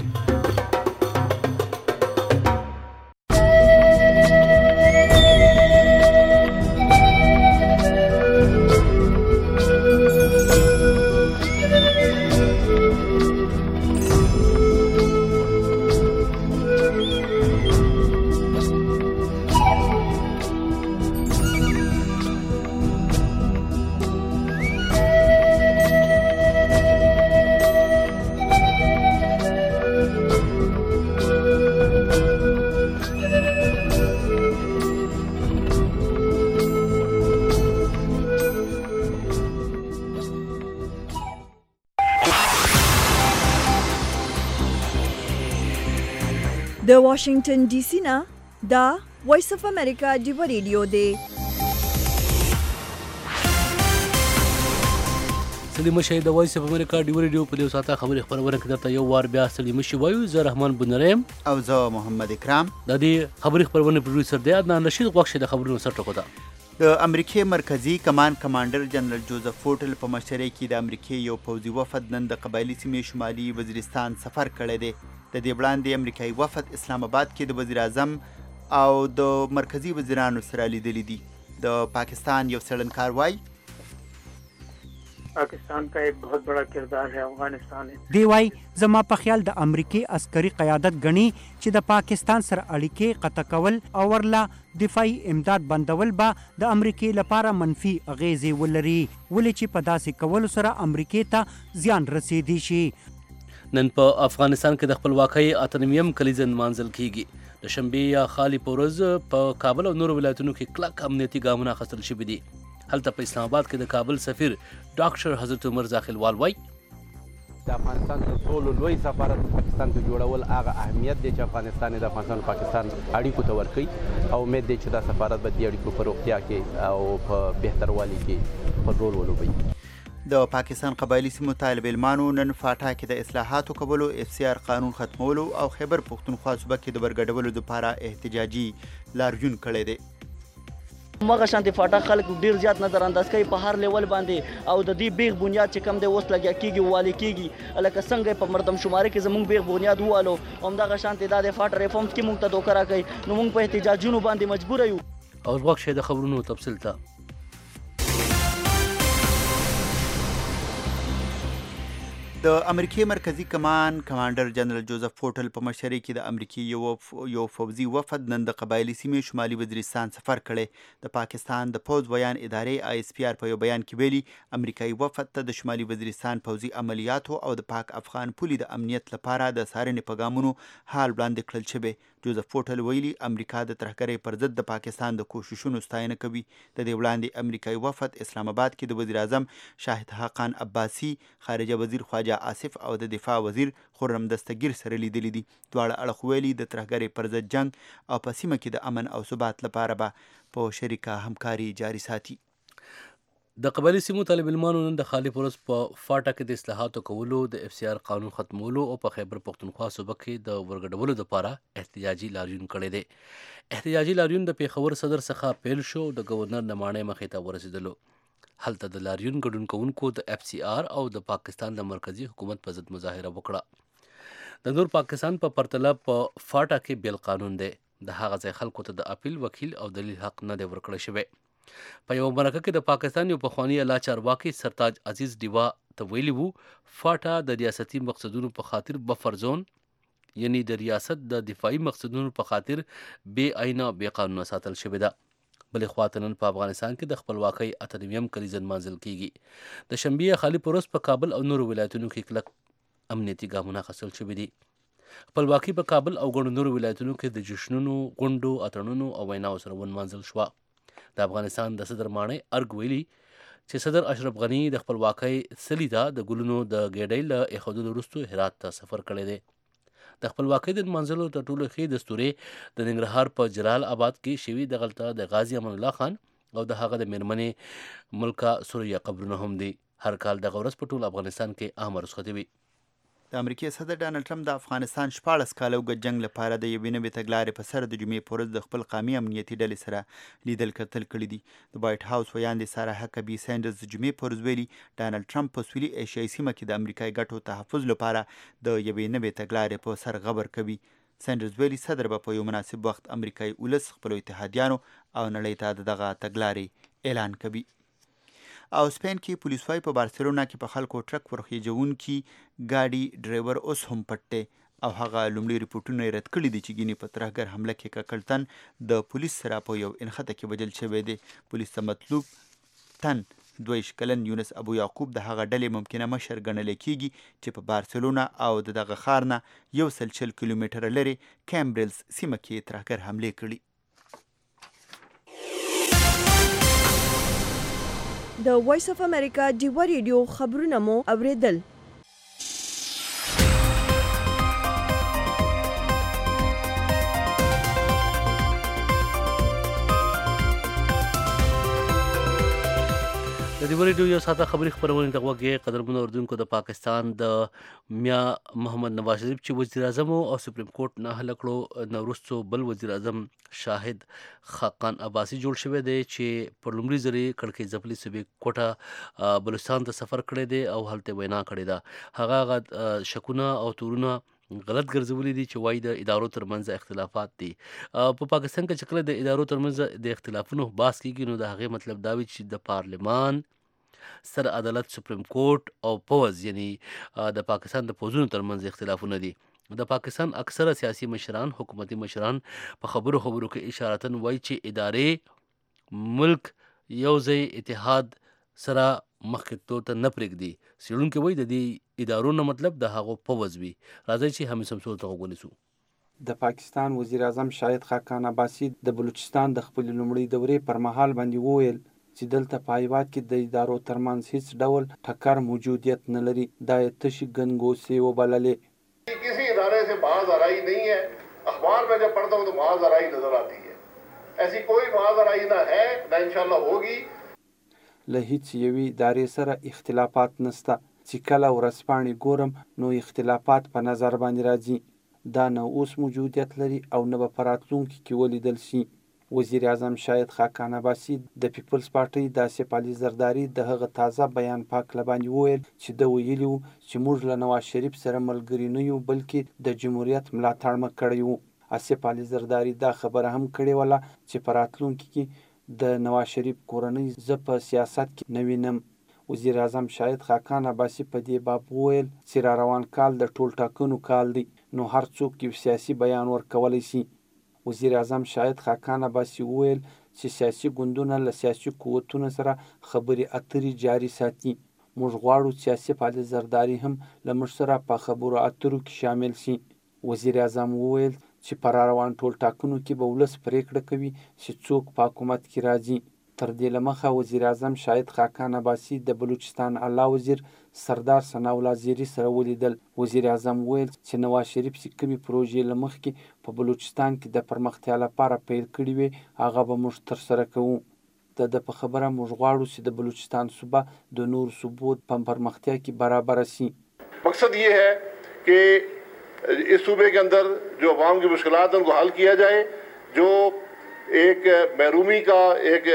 د واشنگټن ډي سي نه دا وایس اف امریکا ډیو ریډیو دی. سلیم شي د وایس اف امریکا ډیو ریډیو په یو ساعته خبري خبرونه کې درته یو وار بیا سلیم شي وایو. زه رحمان بنریم او زه محمد اکرام. د دې خبري خبرونه پروډوسر دی عدنان رشید. غوښه د خبرونو سره ټکو ده. د امریکای مرکزی کمان کمانډر جنرال جوزف فورټل په مشرۍ کې د امریکای یو پوځي وفد نن د قبایلی سیمې شمالي وزیرستان سفر کړی دی. د دې وړاندې امریکایي وفد اسلام آباد کې د وزیر اعظم او د مرکزی وزیرانو سره لیدلی دي. د پاکستان یو څېړنکار وایي पाकिस्तान का एक बहुत बड़ा किरदार है अफगानिस्तान में. دی وای زما په خیال د امریکای عسکري قیادت غني چې د پاکستان سره اړیکې قطع کول او ورلا دفاعي امداد بندول به د امریکای لپاره منفي اغیزې ولري ولې چې په داسې کولو سره امریکای ته زیان رسیدي شي. نن په افغانستان کې د خپلواکۍ اتنمیم کلیزه نمانځل کیږي. د شنبې یا خالی پورز په کابل او نورو ولایتونو کې کلک امنیتي ګامونه اخیستل شوي دي. هلته په اسلام آباد کې د کابل سفیر ډاکټر حضرت عمر زاخیلوال وایي د افغانستان تر ټولو لوی سفارت په پاکستان کې جوړول هغه اهمیت دی چې افغانستان د افغانستان او پاکستان اړیکو ته ورکوي او امید دی چې دا سفارت به د اړیکو په روغتیا کې او په بهتروالي کې خپل رول ولوبوي. د پاکستان قبایلی سیمو طالب علمانو نن فاټا کې د اصلاحاتو کولو اف سی آر قانون ختمولو او خیبر پښتونخوا صوبه کې د ورګډولو لپاره احتجاجي لاریون کړی دی. مغه شانتي فاټا خلک ډیر زیات نظر انداز کوي په هر لیول باندې او د دې بیغ بنیاد چې کم دی اوس لګیا کیږي والی کیږي لکه څنګه په مردم شماري کې زموږ بیغ بنیاد والو همدغه شانتي د فاټا ریفورمز کې موږ ته دوکرا کوي نو موږ په احتجاجونو باندې مجبور یو. او وخت د خبرونو تفصیل ته د امریکای مرکزی کمان کمانډر جنرال جوزف فورټل په مشرۍ کې د امریکای یو یو فوځي وفد نن د قبایلی سیمې شمالي وزیرستان سفر کړی. د پاکستان د پوځ بیان ادارې آی اس پی آر په یو بیان کې ویلي امریکایي وفد ته د شمالي وزیرستان پوځي عملیاتو او د پاک افغان پولي د امنیت لپاره د څارنې په ګامونو حال وړاندې کړل شوی. جوزف فورټل ویلي امریکا د ترهګرۍ پر ضد د پاکستان د کوششونو ستاینه کوي. د دې وړاندې امریکایي وفد اسلام آباد کې د وزیر اعظم شاهد خاقان عباسي، خارجه وزیر خواجه آصف او د دفاع وزیر خرم دستگیر سره لیدلی دي. دواړه اړخ ویلي د ترهګرۍ پر ضد جنگ او په سیمه کې د امن او ثبات لپاره به په شریکه همکاري جاري ساتي. د قبایلی سیمو طالب علمانو نن د خالی پورس په فاټا کې د اصلاحاتو کولو د اف سی آر قانون ختمولو او په خیبر پښتونخوا صوبه کې د ورګډولو لپاره احتجاجي لاریون کړی دی. احتجاجي لاریون د پیښور صدر څخه پیل شو د گورنر نمانې مخې ته ورسېدلو. هلته د لاریون ګډون کوونکو د اف سی آر او د پاکستان د مرکزی حکومت په ضد مظاهره وکړه. د نور پاکستان په پرتله په فاټا کې بیل قانون دی. د هغه ځای خلکو ته د اپیل وکیل او دلیل حق نه دی ورکړی شوی. په یو مرکه کې د پاکستان یو پخوانی اعلی چارواکي سرتاج عزیز ډیوا ته ویلي وو فاټا د ریاستي مقصدونو په خاطر بفر زون یعنی د ریاست د دفاعي مقصدونو په خاطر بې آئینه بې قانونه ساتل شوې ده. بلې خواته نن په افغانستان کې د خپلواکۍ اتنویم کلیزه نمانځل کیږي. د شنبې خالی پروس په کابل او نورو ولایتونو کې کلک امنیتي ګامونه اخیستل شوي دي. خپلواکي په کابل او ګڼو نورو ولایتونو کې د جشنونو، غونډو، اتڼونو او ویناو سره ونمانځل شوه. د افغانستان د صدر ماڼۍ ارګ ویلي چې صدر اشرف غني د خپلواکۍ څلي ته د ګلونو د ګېډۍ له ایښودلو وروسته هرات ته سفر کړی دی. د خپلواکۍ د نمانځلو تر ټولو ښې دستورې د ننګرهار په جلال آباد کې شوي دغلته د غازي امان الله خان او د هغه د میرمنې ملکه سوریه قبرونه هم دي. هر کال دغه ورځ په ټول افغانستان کې عامه رخصتي وي. د امریکای صدر ډانلډ ټرمپ د افغانستان شپاړس کاله اوږد جنګ لپاره د یوې نوې تګلارې په سر د جمعې په ورځ د خپل قومي امنیتي ډلې سره لیدل کتل کړي دي. د وایټ هاوس ویاندې سارا هکبي سینډرز د جمعې په ورځ ویلي ډانلډ ټرمپ په سویلي ایشیایي سیمه کې د امریکایي ګټو تحفظ لپاره د یوې نوې تګلارې په سر غبر کوي. سینډرز ویلي صدر به په یو مناسب وخت امریکایي ولس، خپلو اتحادیانو او نړۍ ته د دغه تګلارې اعلان کوي. او سپین کې پولیس وايي په بارسلونا کې په خلکو ټرک ورخیجونکي ګاډي ډرایور اوس هم پټ دی او هغه لومړي ریپورټونه یې رد کړي دي چې ګینې په ترهګر حمله کې ککړتن د پولیس سره په یو انخته کې وژل شوی دی. پولیس ته مطلوب تن دویش کلن یونس ابو یعقوب د هغه ډلې ممکنه مشر ګڼل کېږي چې په بارسلونا او د دغه ښار نه یو سل شل کیلومتره لرې کیمبرلز سیمه کې ترهګر حملې کړي. د وایس اف امریکا ډیو ریډیو خبرونه مو اوریدل. د دې ریډیو یو ساته خبري خبرونه د وګړي قدرمن اردوونکو د پاکستان د میا محمد نواز شریف چې وزیر اعظم او سپریم کورټ نه هلکړو نورستو بل وزیر اعظم شاهد خاقان عباسی جوړ شوی دی چې په لومړي ځل کړکۍ ځپلي صوبې کوټه بلوچستان ته سفر کړی دی او هلته وینا کړې ده. هغه شکونه او تورونه غلط ګرځولي دي چې وایي د ادارو ترمنځ اختلافات دي. په پاکستان کې چې کله د ادارو ترمنځ د اختلافونو بحث کیږي نو د هغې مطلب دا وي چې د پارلمان، سر عدالت، سپریم کورټ او پوز یعنی د پاکستان د پوزونو ترمنځ اختلافونه دي. د پاکستان اکثره سیاسي مشران، حکومتي مشران په خبرو خبرو کې اشارتن وایي چې ادارې ملک یو ځای اتحاد سره مخکې تلو ته نه پرېږدي. څېړونکي وایي د دې ادارو نه مطلب د هغو پوز وي. راځئ چې حمید شمسور ته غوږ ونیسو. د پاکستان وزیر اعظم شاهد خاقان عباسی د بلوچستان د خپل لومړۍ دورې پر مهال باندې وویل چې دلته په هیواد کې د ادارو ترمنځ هیڅ ډول ټکر موجودیت نه لري. دا یې تشې ګنګوسې وبللې. किसी इदारे से महाजराई नहीं है. अखबार में जब पढ़ता हूँ तो महाजराई नजर आती है. ऐसी कोई महाजराई ना है ना इंशाल्लाह होगी. له هیڅ یوې ادارې سره اختلافات نشته. چې کله ورځپاڼې ګورم نو اختلافات په نظر باندې راځي. دا نه اوس موجودیت لري او نه به په راتلونکي کې ولیدل شي. وزیر اعظم شاهد خاقان عباسی د پیپلز پارټۍ د آصف علي زرداري د هغه تازه بیان په هکله باندې وویل چې ده ویلي وو چې موږ له نواز شریف سره ملګري نه یو بلکې د جمهوریت ملاتړ مو کړی وو. آصف علي زرداري دا خبره هم کړې وله چې په راتلونکي کې د نواز شریف کورنۍ زه په سیاست کې نه وینم. وزیر اعظم شاهد خاقان عباسی په دې باب وویل چې را روان کال د ټول ټاکنو کال دی نو هر څوک یو سیاسي بیان ورکولی شي. وزیر اعظم شاهد خاقان عباسی وویل چې سیاسي ګوندونه له سیاسي قوتونو سره خبرې اترې جاري ساتي. موږ غواړو چې آصف علي زرداري هم له موږ سره په خبرو اترو کې شامل شي. وزیر اعظم وویل چې په را روان ټول ټاکنو کې به ولس پرېکړه کوي چې څوک په حکومت کې راځي. تر دې له مخه وزیر اعظم شاهد خاقان عباسی د بلوچستان اعلی وزیر سردار ثناءالله زیري سره ولیدل. وزیر اعظم ویل چې نواز شریف چې کومې پروژې له مخکې په بلوچستان کې د پرمختیا لپاره پیل کړي وي هغه به موږ ترسره کوو. د ده په خبره موږ غواړو چې د بلوچستان صوبه د نورو صوبو په پرمختیا کې برابره شي. مقصد یہ ہے کہ اس صوبے کے اندر جو عوام کی مشکلات ہیں ان کو حل کیا جائے. جو ایک محرومی کا ایک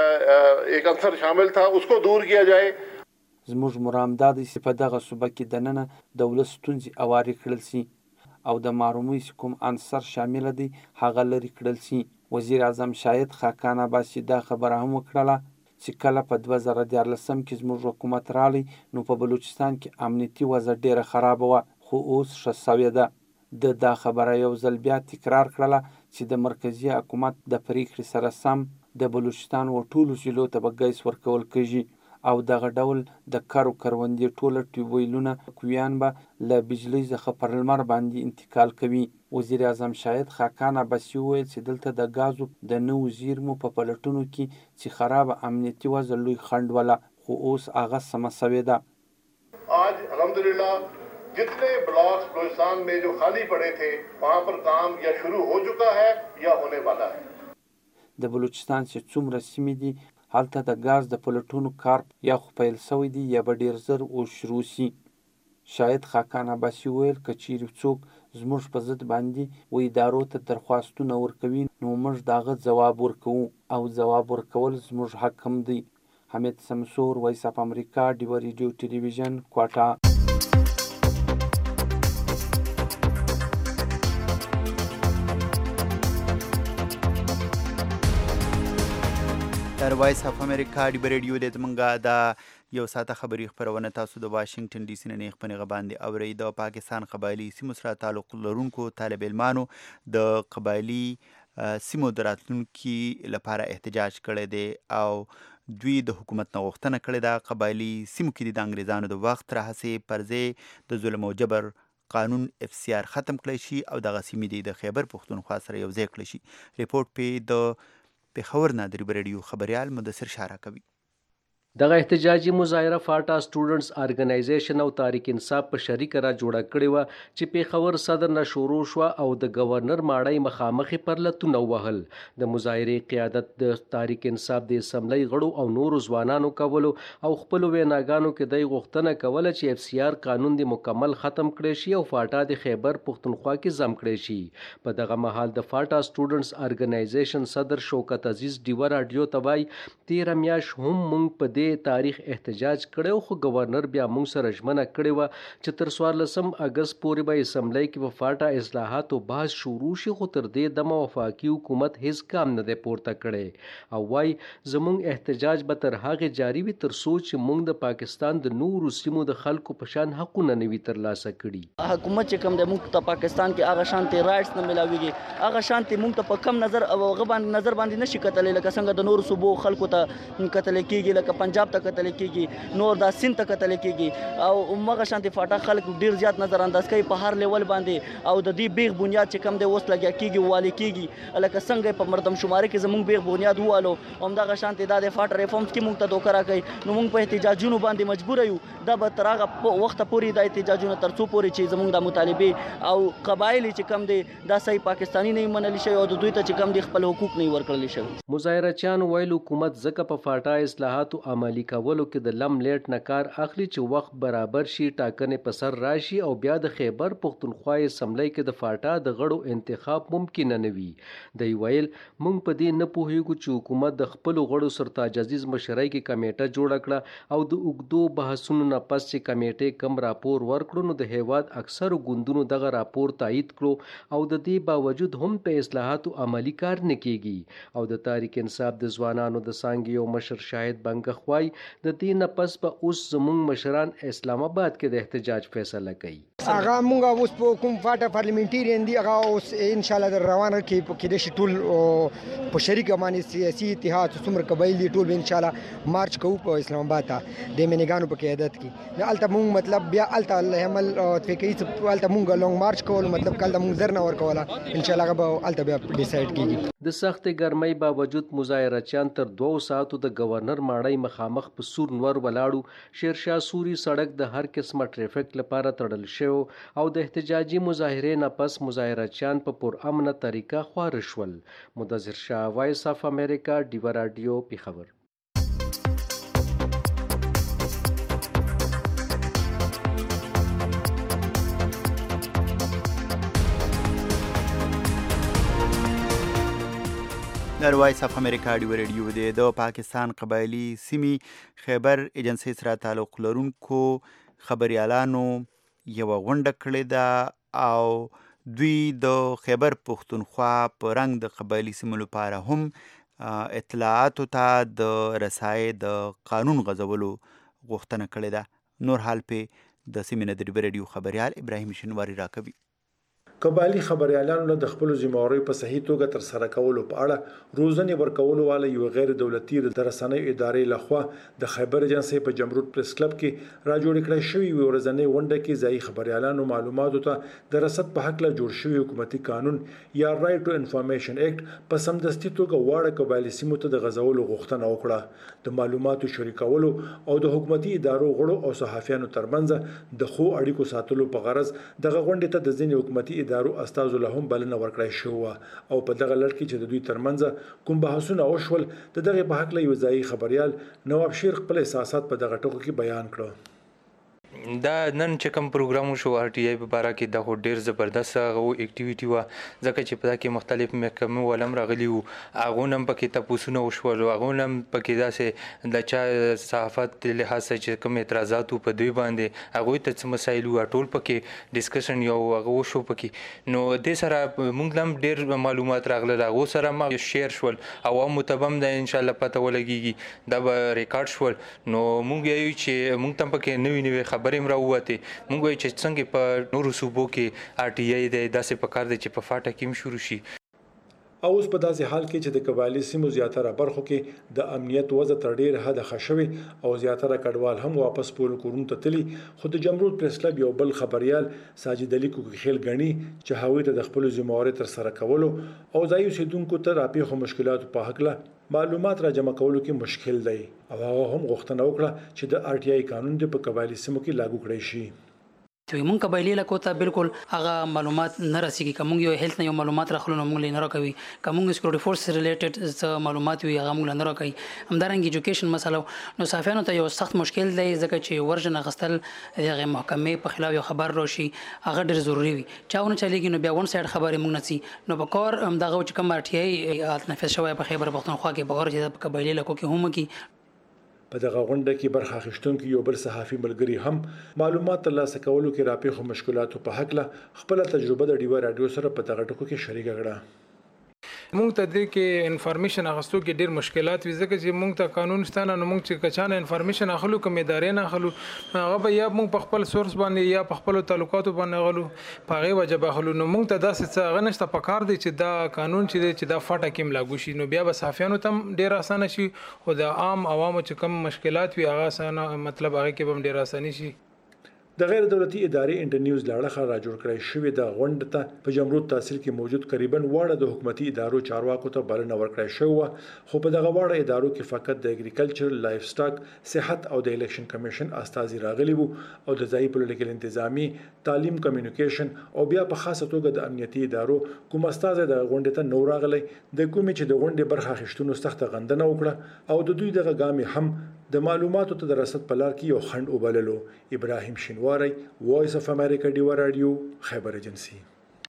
ایک عنصر شامل تھا اس کو دور کیا جائے. زموږ مرام دا دی چې په دغه صوبه کې دننه د ولس ستونزې اوارې کړل شي او د محرومۍ چې کوم عنصر شامل دی هغه لرې کړل شي. وزیر اعظم شاهد خاقان عباسی دا خبره هم وکړله چې کله په دوه زره دیارلسم کې زموږ حکومت رالی نو په بلوچستان کې امنیتي وضع ډېره خرابه وه خو اوس ښه سوې ده. د دا خبره یو ځل بیا تکرار کړله چې د مرکزي حکومت د پریکړې سره سم د بلوچستان و ټولو ضلعو ته به ګیس ورکول کېږي او دغه ډول د کرو کروندې ټوله ټیوبویلونه کویان به له بجلۍ څخه پر لمر باندې انتقال کوي. وزیر اعظم شاهد خاقان عباسی وویل چې دلته د ګازو د نوو زیرمو په پلټونو کې چې خرابه امنیتي وضع لوی خنډ وله خو اوس هغه سمه سوې ده. آج الحمدللہ जितने ब्लॉक्स बलूचिस्तान में जो खाली पड़े थे वहाँ पर काम या शुरू हो चुका है या होने वाला है. د بلوچستان چې څومره سیمې دي هلته د ګاز د پلټونو کار یا خو پیل سوی دی یا به ډېر زر او شروع شي. شاهد خاقان عباسی ویل که چیرې څوک زموږ په ضد باندې و ادارو ته درخواستونه ورکوي نو موږ د هغه ځواب ورکوو او ځواب ورکول زموږ حق هم دی. حمید شمسور، وایس اف امریکا، ډیوه ریډیو ټلویزیون، کوټه. در وایس اف امریکا ډیوه ریډیو د زمونږ د یو ساعته خبري خپرونه تاسو د واشنگټن ډي سي نه نیغ په نیغه باندې اورئ. د پاکستان قبایلي سیمو سره تعلق لرونکو طالب علمانو د قبایلي سیمو د راتلونکي لپاره احتجاج کړی دی او دوی د حکومت نه غوښتنه کړې ده قبایلي سیمو کې د انګریزانو د وخت راهیسې پر ځای د ظلم او جبر قانون اف سی آر ختم کړی شي او دغه سیمې د خیبر پښتونخوا سره یو ځای کړی شي. ریپورټ پې د پېښور نه د ریډیو خبریال مدثر شاه راکوي. دغه احتجاجي مظاهره فاټا سټوډنټس ارګنایزیشن او تحریک انصاف په شریکه را جوړه کړې وه چې پیښور صدر نه شروع شوه او د گورنر ماړی مخامخې پرلتونه ووهل. د مظاهرې قیادت د تحریک انصاف د اسمبلی غړو او نورو ځوانانو کولو او خپلو ویناګانو کې دی غوښتنه کوله چې اف سی آر قانون د مکمل ختم کړی شي او فاټا د خیبر پښتونخوا کې ضم کړی شي. په دغه مهال د فاټا سټوډنټس ارګنایزیشن صدر شوکت عزیز ډیوه راډیو ته وایي تیره میاشت هم موږ په دې تاریخ احتجاج کړی خو گورنر بیا موږ سره ژمنه کړې وه چې تر څوارلسم اګست پورې به اسمبلی کې په فاټا اصلاحاتو بحث شروع شي خو تر دې دمه وفاقي حکومت هیڅ کام نه دی پورته کړی او وایي زموږ احتجاج به تر هغې جاري وي تر څو چې موږ د پاکستان د نورو سیمو د خلکو په شان حقونه نه وي ترلاسه کړي. حکومت چې کوم دی موږ ته پاکستان کې هغه شانتي رایټس نه ملاویږي هغه شانتي موږ ته په کم نظر او هغه باندې نظر باندې نشي کتلی لکه څنګه د نورو صوبو خلکو ته کتلی کېږي لکه پنجاب ته کتلی کېږي نور دا سیند ته کتلی کېږي او مغه شانتي فاټا خلک ډېر زیات نظر انداز کوي په هر لیول باندې او د دې بیغ بنیاد چې کم دی اوس لګیا کېږي والي کېږي لکه څنګه په مردم شماري کې زموږ بیغ بنیاد ووالو همدغه شانتي دا د فاټا ریفارمز کې موږ ته دوکه راکوي نو موږ په احتجاجونو باندې مجبوره یو دا به تر هغه وخته پورې دا احتجاجونه تر څو پورې چې زموږ د مطالبې او قبایل چې کم دی دا صحیح پاکستاني نه منل شي او د دوی ته چې کم دی خپل حقوق نه ورکړل شي. مظاهرچیانو ویل حکومت ځکه په فاټا اصلاحاتو عملي کولو کې د لم لیټ نه کار اخلي چې وخت برابر شي ټاکنې په سر راشي او بیا د خیبر پښتونخوا اسمبلی کې د فاټا د غړو انتخاب ممکن نه وي. دی ویل موږ په دې نه پوهیږو چې حکومت د خپلو غړو سرتاج عزیز مشرۍ کې کمیټه جوړه کړه او د اوږدو بحثونو نه پس چې کمیټې کم راپور ورکړو نو د هیواد اکثرو ګوندونو دغه راپور تایید کړو او د دې باوجود هم په اصلاحاتو عملي کار نه کیږي او د تحریک انصاف د ځوانانو د څانګې یو مشر شاهد بنګخ وایي د دې نه پس به اوس زموږ مشران اسلام آباد کې د احتجاج فیصله کوي. هغه موږ اوس په کوم فاټا پارلیمنټیرین دی هغه اوس ان شاء الله در روانه کې کې د شټول په شریکه باندې سیاسي اتحاد څومره قبایلی ټول ان شاء الله مارچ کوو په اسلام آباد ته د منګانو په قیادت کې د الته موږ مطلب بیا الته الله عمل فکرې الته موږ لونګ مارچ کول مطلب کله موږ زر نه ور کوله ان شاء الله به الته بیا ډیسایډ کیږي. د سخت ګرمۍ باوجود مظاهرچیان تر دوه ساعتو د گورنر ماړی مخامخ په سور نور ولاړو. شیرشاه سوري سړک د هر قسمه ټریفیک لپاره تړل شو او د احتجاجي مظاهرې نه پس مظاهرچیان په پرامنه طریقه خوار شول. مدثر شاه، وایس اف امریکا، ډیوه راډیو، پیښور. در وایس اف امریکا ډیوه راډیو دی د پاکستان قبایلی سیمې خیبر ایجنسی سره تعلق لرونکو خبریالانو یوه غونډه کړې ده او دوی د خیبر پښتونخوا په رنګ د قبایلی سیمو لپاره هم اطلاعاتو ته د رسای د قانون غځولو غوښتنه کړې ده. نور حال په د سیمې نه د ډیوه راډیو خبریال ابراهیم شینواری راکوي. قبایلی خبریالانو له د خپلو ذمهوارۍ په صحیح توګه ترسره کولو په اړه روزنې ورکولو والا یو غیر دولتي د رسنیو ادارې لخوا د خیبر ایجنسی په جمرود پریس کلب کې را جوړ کړی شوی یو ورځنۍ غونډه کې ځایي خبریالانو معلوماتو ته د رسد په هکله جوړ شوی حکومتي قانون یا رایټ ټو انفارمیشن اکټ په سمدستي توګه واړه قبایلي سیمو ته د غځولو غوښتنه وکړه. د معلوماتو شریکولو او د حکومتي ادارو غړو او صحافیانو ترمنځ د ښو اړیکو ساتلو په غرض دغه غونډې ته د ځینې حکومتي ادارو استازو له هم بلنه ورکړای شو او په دغه لړ کې چې د دوی ترمنځ کوم بحثونه وشول د دغه په حق له یو ځایي خبریال نواب شیر خپل احساسات په دغه ټکو کې بیان کړو. دا نن چې کوم پروګرام شو آر ټي آی په باره کې دا خو ډېر زبردست هغه اکټیویټي وه ځکه چې په دا کې مختلف محکمې ولم راغلي وو هغو نه هم پکې تپوسونه وشول هغو نه هم پکې داسې د چا صحافت لحاظ چې کوم اعتراضات وو په دوی باندې هغوی ته څه مسایل وو ټول پکې ډسکشن یو هغه وشو پکې نو دې سره موږ هم ډېر معلومات راغلل هغو سره هم شیر شول عوامو ته به هم د انشاءالله پته ولګېږي دا به ریکارډ شول نو موږ یو چې موږ ته هم پکې نوې نوې خبرې هم راووتې موږ وایو چې څنګه په نورو صوبو کې آر ټي آی دی داسې پکار دی چې په فاټا کې هم شروع شي. او اوس په داسې حال کې چې د قبایلي سیمو زیاتره برخو کې د امنیت وضع تر ډېر حده ښه شوې او زیاتره کډوال هم واپس پولو کورونو ته تللي خو د جمرود پریس کلب یو بل خبریال ساجد علي کوکخیل ګڼي چې هغوی ته د خپلو ذمهوارۍ ترسره کولو او ځایي اوسېدونکو ته راپېښو مشکلاتو په هکله معلومات را جمع کولو کې مشکل دی او هغه هم غوښتنه وکړه چې د آر ټي آی قانون د په قبایلي سیمو کې لاګو کړی شي. مونږ قبایلی علاقو ته بالکل هغه معلومات نه رسیږي. که مونږ یو هیلث نه یو معلومات راخلو نو مونږ نه راکوي. که مونږ سکیورټي فورس ریلیټډ څه معلومات وي هغه مونږ نه راکوي. همدارنګه ایجوکیشن مسله نو صحافیانو ته یو سخت مشکل دی ځکه چې ورژن غستل دغه محکمې په خلاف یو خبر راشي هغه ډېر ضروری وي. چاونه چلیږي نو بیا ون سایډ خبرې مونږ نسی نو په کار دغه چې کوم آر ټي آی نفذ شوی په خیبر پختونخوا کې په ور چې په قبایلی علاقو کې هم کې په دغه غونډه کې برخه اخیستونکو یو بل صحافي ملګري هم معلومات ترلاسه کولو کې راپېښو مشکلاتو په هکله خپل تجربه د ډیوه رادیو سره په دغه ټکو کې شریکه کړه. مونږ ته د کې انفارمیشن اخستو کې ډیر مشکلات وي ځکه چې مونږ ته قانون شته نه مونږ چې کچانه انفارمیشن اخلو کوم ادارې نه اخلو هغه به یا مونږ په خپل سورس باندې یا په خپل تعلقاتو باندې غلو په هغه وجه اخلو نو مونږ ته داسې څه هغه نشته په کار دی چې دا قانون چې دی چې دا فاټه کې لاګو شي نو بیا به صحافیانو ته ډیر اسانه شي او د عام عوامو چې کم مشکلات وي هغه اسانه مطلب هغه کې به ډیر اسانه شي. د غیر دولتي ادارې انټرنیوز لاړه را جوړ کړی شوې د غونډه ته په جمهوریت تحصیل کې موجود تقریبا واړه د حکومتي ادارو چارواکو ته بلنه ورکړی شو خو په دغه واړه ادارو کې فقط د اګریکلچر، لایف سټاک، صحت او د الیکشن کمیشن استازي راغلي وو او د ځایي پولیټیکل انتظامی، تعلیم، کمیونیکیشن او بیا په خاصه توګه د امنیتي ادارو کوم استازي د غونډې ته نو راغلي د کومې چې د غونډې برخه اخیستونکو سخت غندنه وکړه او د دوی دغه ګامې هم د معلوماتو ته د رسد په لار کې یو خنډ وبللو. ابراهیم شینواری، وایس اف امریکا ډیوه رادیو، خیبر ایجنسی.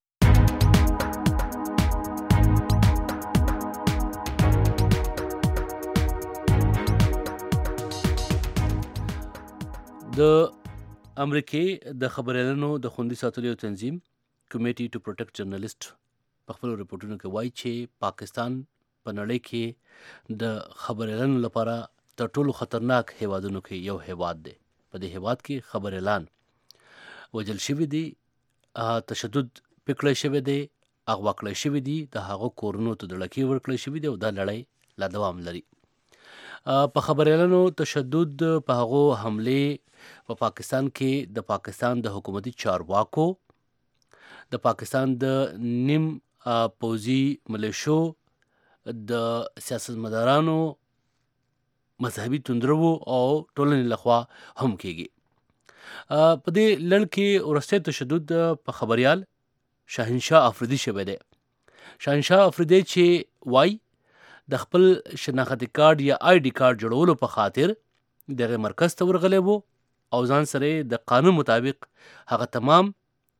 د امریکای د خبريالانو د خوندي ساتلو تنظیم کمیټي ټو پروټیکټ جرنالست په خپل رپورټونو کې وایي چې پاکستان په نړۍ کې د خبريالانو لپاره تر ټولو خطرناک هیوادونو کې یو هیواد دی. په دې هیواد کې خبر اعلان وجل شوی دی، تشدد پکړی شوی دی، اغوا کړی شوی دی، د هغو کورونو ته دړکې ورکړی شوی دی او دا لړۍ لا دوام لري. په خبر اعلانو تشدد په هغو حملې په پاکستان کې د پاکستان د حکومتي چارواکو، د پاکستان د نیم پوځي ملیشو، د سیاستمدارانو، مذهبي توندرو او ټولنې لخوا هم کېږي. په دې لړ کې وروستی تشدد په خبریال شاهنشاه افریدي شوی دی. شاهنشاه افریدي چې وای د خپل شناختي کارت یا آی ډي کارت جوړولو په خاطر دغه مرکز ته ورغلی وو او ځان سره د قانون مطابق هغه تمام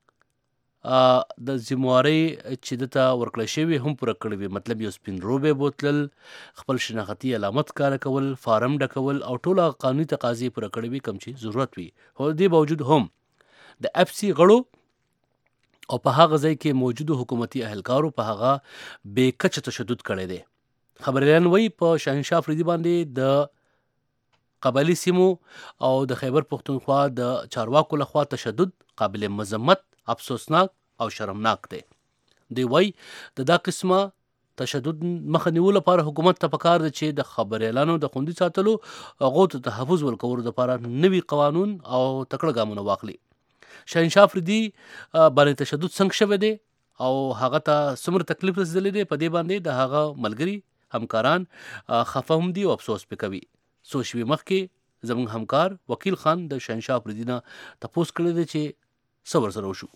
د ذمہوارۍ چې دته ورکړی شوی هم پوره کړی وي. مطلب یو سپین روبې بوتلل، خپل شناختي علامت کاره کول، فارم ډکول او ټول قانوني تقاضې پوره کړی وي کوم چې ضرورت وي. خو دې باوجود هم د اف سی غړو او په هغه ځای کې موجودو حکومتي اهلکارو په هغه بې کچه تشدد کړی دی. خبریالان وایي په شاهنشاه افریدي باندې د قبایلي سیمو او د خیبر پختونخوا د چارواکو لخوا تشدد قابل مذمت، افسوسناک او شرمناک دی. دی وای د دا قسمه تشدد مخه نیولو لپاره حکومت ته پکار دی چې د خبریالانو د خوندي ساتلو هغو ته تحفظ ورکولو لپاره نوي قانون او تکړه ګامونه واخلي. شاهنشاه افریدي باندې تشدد څنګه شوی دی او هغه ته څومره تکلیف رسېدلی دی، په دې باندې د هغه ملګري همکاران خفه هم دي او افسوس پې کوي. څو شېبې مخکې زموږ همکار وکیل خان د شاهنشاه افریدي نه تپوس کړی دی چې څه ورسره وشو.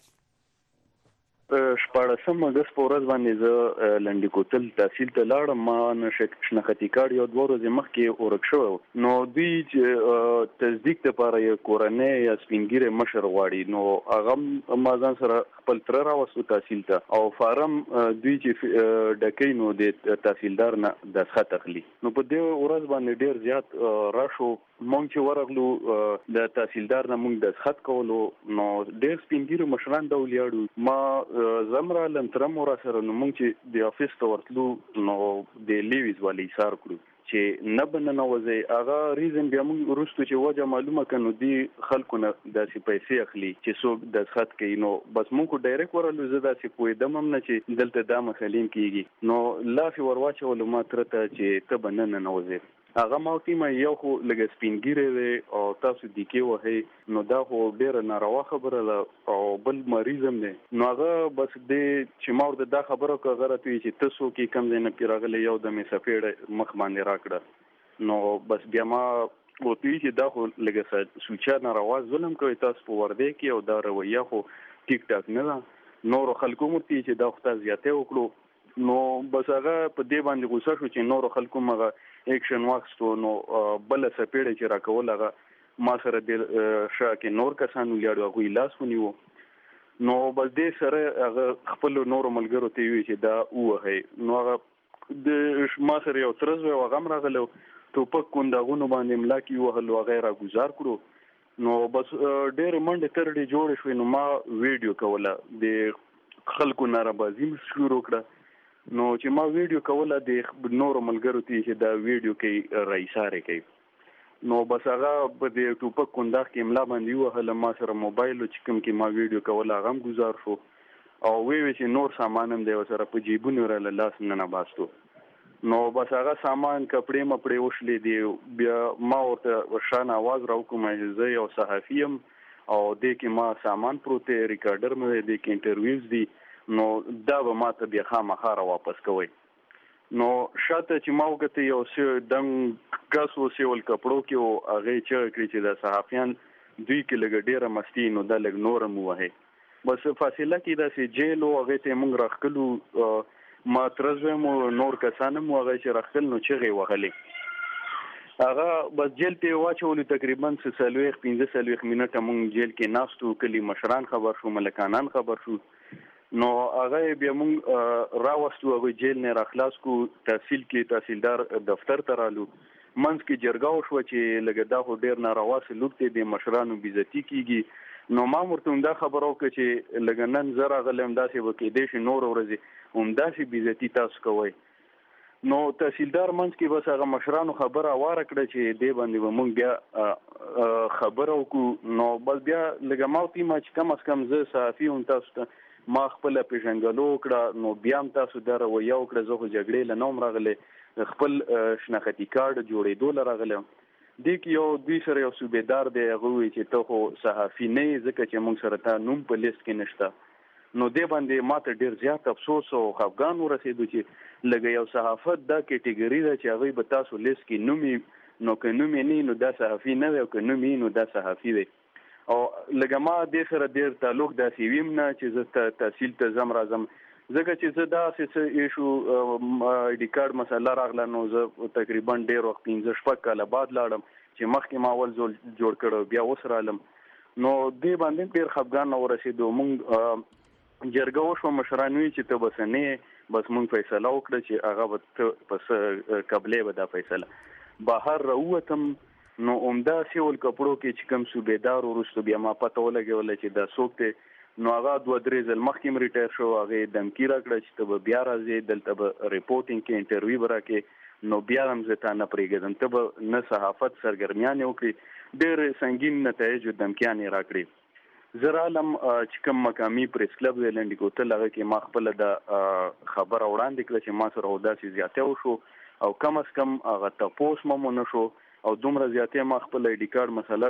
شپاړسم اګست په ورځ باندې زه لنډي کوتل تحصیل ته لاړم. ما شناختي کارت یو دوه ورځې مخکې ورک شوی نو دوی چې تصدیق لپاره یې کورنۍ یا سپینګیری مشر غواړي نو هغه ما ځان سره خپل تره راوستو تحصیل ته او فارم دوی چې ډکوي نو د تحصیلدار نه دستخط اخلي. نو په دې ورځ باندې ډېر زیات راشو. مونږ چې ورغلو د تحصیلدار نه مونږ دستخط کولو نو ډېر سپینګیرو مشران دا ولیاړو. ما زمرا لنترم ورا سره نو مونږ چې د افیس ته ورتلو نو د لیویز والی سار کړو چې نه بننه وځي. هغه ریزن بیا موږ ورستو چې وجه معلومه کړو دی خلکو نه داسې پیسې اخلي چې څوک دستخط کوي نو بس موږ ډایرکټ ورلو زه داسې پوهېدم هم نه چې دلته دا مسلې کېږي نو لافي ورواچولو ما ترته چې ته به نه ننوځې. هغه ماوتیمه یو خو لږ سپینګیره دی او تاسو د کې وهي نو دا خو ډیره ناروا خبره ده او بل مریضم دی نو هغه بس د چې مور دا خبره کوي چې تاسو کې کم نه پیراغله یو د می سفیړ مخ باندې راکړه نو بس بیا ما وتی چې دا خو لږ سوچا ناروا ظلم کوي تاسو په ورده کې او دا رویه خو ټیک ټاک نه ده نور خلکو مو تی چې دا خو تاسو زیاته وکړو نو بس هغه په دې باندې غوسه شو چې نور خلکو مغه اکشن واخستو نو بل سپېړې چې راکول هغه ما سره د شاکه نور کسانو لیاړو غوي لاس ونیو نو بس دې سره هغه خپل نور ملګرو ته وی چې دا وه نو هغه د ما سره یو ترز و غم راغلو ټوپک کوندغونو باندې ملاکی وهل او غیره گزار کړو نو بس ډېر منډه تر دې جوړ شو نو ما ویډیو کوله د خلکو ناربازي شروع کړه نو چې ما ویډیو کوله د نور ملګرو ته چې دا ویډیو کې رئیساره کوي نو بس هغه په دې ټوپک کونداخ کې املا باندې وهله ما سره موبایل چې کوم کې ما ویډیو کوله هغه گزار شو او وی وی چې نور سامانم دی سره په جیبونو را لاس نه نه باستو نو بس هغه سامان کپڑے مپړې وشلې دی بیا ما ورته شان आवाज راو کوم چې زه یو صحافیم او د کې ما سامان پروته ریکارډر مې د کې انټرویوز دی نو دا به ماته بیا خامخا را واپس کوي نو شاته چې ما وګته یو څه دنګ کاسو سیول کپړو کې او هغه چې کړی چې د صحافیان دوی کې لګ ډیره مستی نو د لګ نور مو وه بس فاصله کې د سي جیل او هغه ته مونږ راخلو ما ترځو مو نور کسانم هغه چې راخل نو چغه وغلې هغه بس جیل ته واچول تقریبا سلويخ پنځه سلويخ منټه مونږ جیل کې ناستو کلی مشران خبر شو ملکانان خبر شو نو هغه بیا مونږ راوستو هغه جیل نه راخلاص کو تحصیل کې تحصیلدار دفتر ته رالو منځ کې جرګاو شو چې لګدا خو ډیر ناروا سلوک ته د مشرانو بیزتی کیږي نو ما مرته دا خبرو کې چې لګنن زرا غلم داسې وکې د شي نور ورځي هم داسې بیزتی تاسو کوي نو تحصیلدار منځ کې بس هغه مشرانو خبره واره کړه چې دی باندې مونږ بیا خبرو کو نو بس بیا لګ ماوتی ما چې کم از کم زه صحافي هم تاسو ما خپل پیژنګلو کړه نو بیا هم تاسو در و یو کړه زه جګړې له نوم راغله خپل شناختی کارت جوړېدو لراغله د کې یو دوی سره یو صوبیدار دی هغه وی چې ته خو صحافي نه ځکه چې موږ سره تا نوم په لیست کې نشته نو دې باندې ماته ډیر زیات افسوس او خفګان ورسېدو چې لګ یو صحافت دا کټګوري ده چې هغه به تاسو لیست کې نومي نو که نومي نه نو دا صحافي نه وي او که نومي نو دا صحافي وي او لګما د سره ډیر تعلق د سیویم نه چې زه تحصیل ته زم راځم ځکه چې زه دا څه ایشو آی ډی کارت مسله راغله نو زه تقریبا ډیر وخت پنځه شپږ کاله بعد لاړم چې مخکې ما ول جوړ کړو بیا اوس رالم نو دې باندې ډیر خفګان ورسېدو مونږ جرګه وشو مشرانوي چې ته بسنې بس مونږ فیصله وکړه چې هغه به پس قبلې به دا فیصله بهر راوتم نو عمده سیول کپړو کې چې کوم صوبیدار ورستو بیا ما پته ولګول چې دا سوکته نو هغه دوه درې ځل مخکې ریټایر شو هغه دمکی راکړه چې ته بیا راځي دلته به ریپورتینګ کې انټرویو ورکې نو بیا هم زه تا نه پرېږدم ته به نه صحافت سرګرمیانې وکړي ډېر سنګین نتایج دمکیانې راکړي زه رالم چې کوم مقامي پریس کلب د لنډي کوتل هغه کې ما خپله د خبره وړاندې کړه چې ما سره داسې زیاتی وشو او کم از کم هغه تپوس مو ونه شو او دومره زیاتې ما خپل آی ډی کارت مسله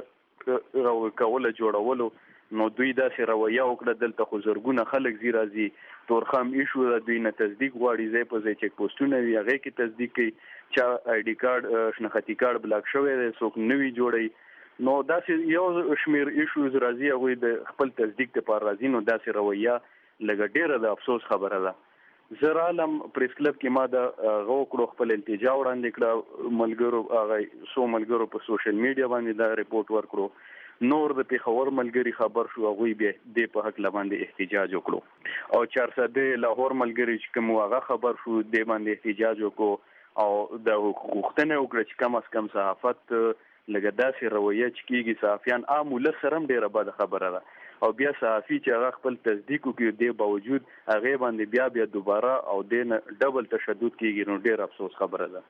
کوله جوړولو نو دوی داسې رویه وکړه دلته خو زرګونه خلک زی راځي تورخم ایشو د دوی نه تصدیق غواړي ځای په ځای چک پوسټونه وي هغه کې تصدیق کوي چې آی ډی کارت شناختی کارت بلاک شوی دی څوک نوی جوړي نو داسې یو شمیر ایشوز راځي هغه د خپل تصدیق لپاره راځي نو داسې رویه لګ ډیره د افسوس خبره ده زه عالم پریس کلب کې ما د غو کړو خپل التجا وړاندې کړه ملګرو هغه سو ملګرو په سوشل میډیا باندې دا ریپورت ورکړو نور د پیښور ملګری خبر شو هغه به د په حق باندې احتجاج وکړو او چار سده لاهور ملګری چې کوم هغه خبر شو د باندې احتجاج وکړو او د حقوقتنه وکړه چې کم از کم صحافت لګه داسې رویه چې کیږي صحافیان عام ولسرم ډیره بد خبره ده او بیا صحافي چې هغه خپل تصدیق کوي د باوجود هغه باندې بیا بیا دوباره او د ډبل تشدد کیږي نو ډیر افسوس خبره ده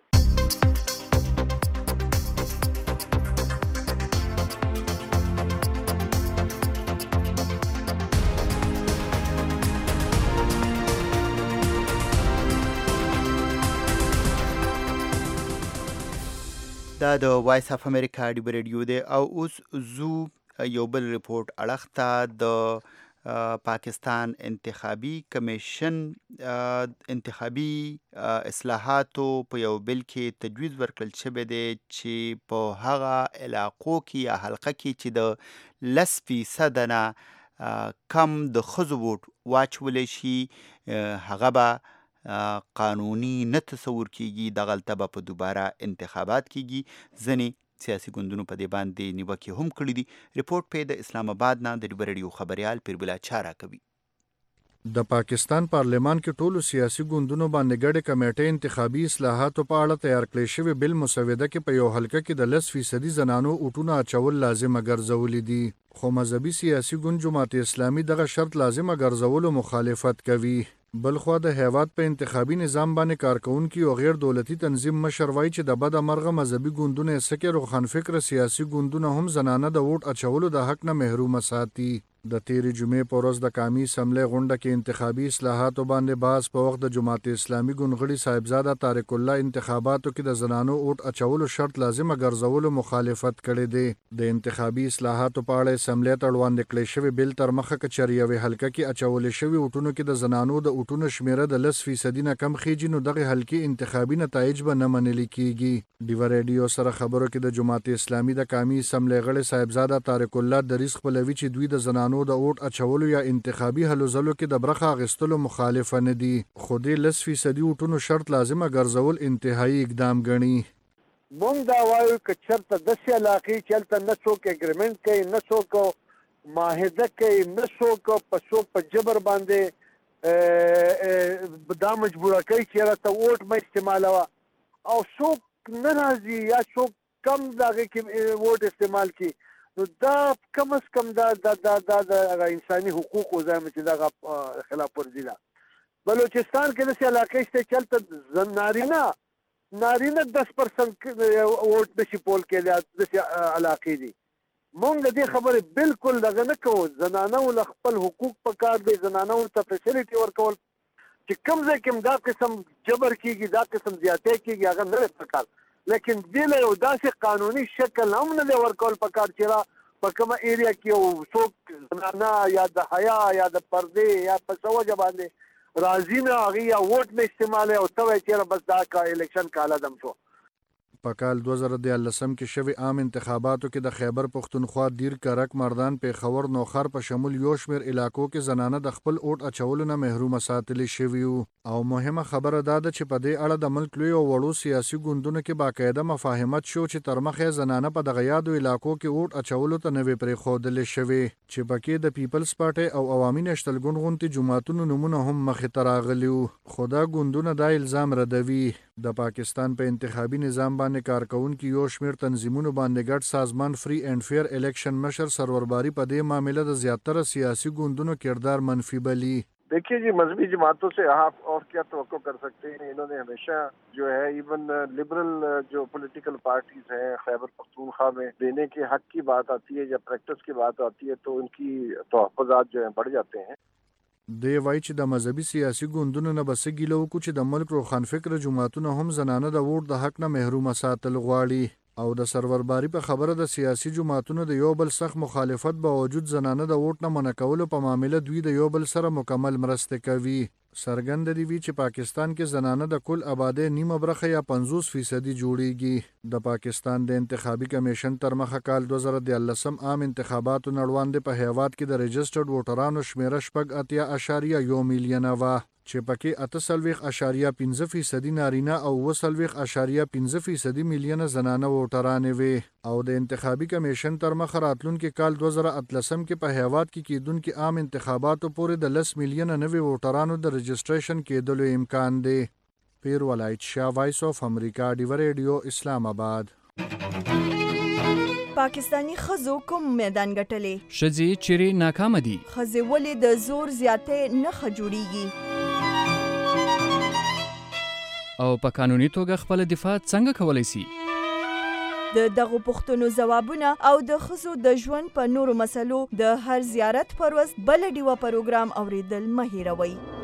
دا د وایس اف امریکا ډیبر ریډیو دی او اوس زو یو بل ریپورت اړخ ته د پاکستان انتخابي کمیشن انتخابي اصلاحاتو په یو بل کې تجویز ورکړل شوی دی چې په هغه علاقو کې یا حلقه کې چې د لس فیصده نه کم د ښځو ووټ واچولی شي هغه به قانوني نه تصور کیږي، دغلته به په دوباره انتخابات کیږي. ځینې سیاسي ګوندونو په دې باندې نیوکې هم کړي دي. ریپورټ پې د اسلام آباد نه د ډیبر ریډیو خبریال پیربلا چاره کوي. د پاکستان پارلمان کې ټولو سیاسي ګوندونو باندې ګډه کمیټه انتخابي اصلاحاتو په اړه تیار کړی شوی بل مسوده کې په یو حلقه کې د لس فیصدي زنانو اوټونه اچول لازمه ګرځولي دي، خو مذهبي سیاسي ګوند جماعت اسلامي دغه شرط لازمه ګرځولو مخالفت کوي. بلخوا د هیواد په انتخابي نظام باندې کارکونکي او غیر دولتي تنظیم مشر وایي چې د بد مرغه مذهبي ګوندونه سکه روخان فکر سیاسي ګوندونه هم زنانه د ووټ اچولو د حق نه محروم ساتي. د تیرې جمعې په ورځ د قومي اسمبلی غونډه کې انتخابي اصلاحاتو باندې بحث په وخت د جماعت اسلامي ګوندغړي صاحبزاده طارق الله انتخاباتو کې د زنانو ووټ اچولو شرط لازمه ګرځولو مخالفت کړی دی. د انتخابي اصلاحاتو په اړه اسمبلی ته وړاندې کړی شوی بل تر مخه که چېرې یوې حلقه کې اچولې شوي ووټونو کې د زنانو د ووټونو شمیره د لس فیصدي نه کم خیږي نو دغه حلقې انتخابي نتایج به نه منلي کیږي. ډیور ریډیو سره خبرو کې د جماعت اسلامي د قومي اسمبلی غړي صاحبزاده طارق الله دریځ خپلوي چې دوی د زنانو د ووټ اچولو یا انتخابي هلو ځلو کې د برخه اخیستلو مخالفه نه دي، خو دې لس فیصدي ووټونو شرط لازمه ګرځول انتهایی اقدام ګڼي. مونږ دا وایو که چېرته داسې علاقې چې هلته نه څوک اګریمنټ کوي، نه څوک معاهده کوي، نه څوک په څوک په جبر باندې دا مجبوره کوي چې راته ووټ مه استعمالوه او څوک نه راځي یا څوک کم د هغې کې ووټ استعمال کړي، نو دا کم از کم دا دا دا دا د انساني حقوقو ځای چې دغه خلاف ورزي ده. بلوچستان کې داسې علاقې شته چې هلته نارینه نارینه دس پرسنټ ووټ نشي پول کېدی، داسې علاقې دي. مونږ د دې خبرې بالکل دغه نه کوو. زنانو له خپل حقوق په کار دی، زنانو ته فیسیلیټي ورکول چې کوم ځای کې دا قسم جبر کېږي، دا قسم زیاتی کېږي، هغه نه دی په کار. لیکن دې له یو داسې قانوني شکل هم نه دی ورکول په کار چې را په کومه ایریا کې یو څوک زنانه یا د حیا یا د پردې یا په څه وجه باندې راځي نه هغې یا ووټ نه استعمالوي او ته وایي چېرې بس دا کا الیکشن کاله دم شو. په کال دوه زره دیارلسم کې شوي عام انتخاباتو کې د خیبر پښتونخوا دیر کرک مردان پیښور نوخر په شمول یو شمېر علاقو کې زنانه د خپل ووټ اچولو نه محرومه ساتلې شوي وو. او مهمه خبره دا ده چې په دې اړه د ملک لوی او وړو سیاسي ګوندونو کې باقاعده مفاهمت شو چې تر مخې زنانه په دغه یادو علاقو کې ووټ اچولو ته نه وي پرېښودلې شوې، چې پکې د پیپلز پارټۍ او عوامي نشتل ګوند غوندې جماعتونو نومونه هم مخې ته راغلي وو. خو دا ګوندونه دا الزام ردوي. د پاکستان په انتخابي نظام باندې کارکونکي یو شمېر تنظیمونو باندې ګډ سازمان فری اینڈ فیر الیکشن مشر سرورباری په دې معاملې د زیاتره سیاسي ګوندونو کردار منفی بلی. देखिए जी, मजहबी जमातों से आप और क्या तवक्को कर सकते हैं। इन्होंने हमेशा जो है इवन लिबरल जो पॉलिटिकल पार्टीज हैं खैबर पख्तूनख्वा में देने के हक की बात आती है या प्रैक्टिस की बात आती है तो उनकी तहफ़्फ़ुज़ात जो हैं बढ़ जाते हैं. دی وایي چې د مذهبي سیاسي ګوندونو نه به څه ګیله وکړو چې د ملک روښانفکره جماعتونه هم زنانه د ووټ د حق نه محرومه ساتل غواړي. او د سرورباری په خبره د سیاسي جماعتونو د یو بل سخت مخالفت باوجود زنانه د ووټ نه منع کولو په معامله دوی د یو بل سره مکمل مرسته کوي. څرګنده دی وی چې پاکستان کې زنانه د کل آبادی نیمه برخه یا پنځوس فیصدي جوړیږي. د پاکستان د انتخابي کمیشن تر مخه کال دوه زره دیارلسم عام انتخاباتو نه وړاندې په هیواد کې د رجسټرډ ووټرانو شمیره شپږ اتیا اشاریه یو میلیونه وه، چې پکې اته څلوېښت اشاریه پنځه فیصدي نارینه او اوه څلوېښت اشاریه پنځه فیصدي میلیونه زنانه ووټرانې وې. او د انتخابي کمیشن تر مخه راتلونکي کال دوه زره اتلسم کې په هیواد کې کیدونکي عام انتخاباتو پورې د لس میلیونه نوي ووټرانو د رجسټریشن کېدلو امکان دی. پیر ولایت شاه، وایس اف امریکا، ډیور ریډیو، اسلام آباد. پاکستانی ښځو کوم میدان ګټلې؟ ښځې چیرې ناکامه دي؟ ښځې ولې د زور زیاتې نښه جوړیږي؟ او په قانوني توګه خپل دفاع څنګه کولی سي؟ د دغو پوښتنو ځوابونه او د ښځو د ژوند په نورو مسلو د هر زیارت پر ورځ بله ډیوه پروګرام اوریدل مه هیروئ.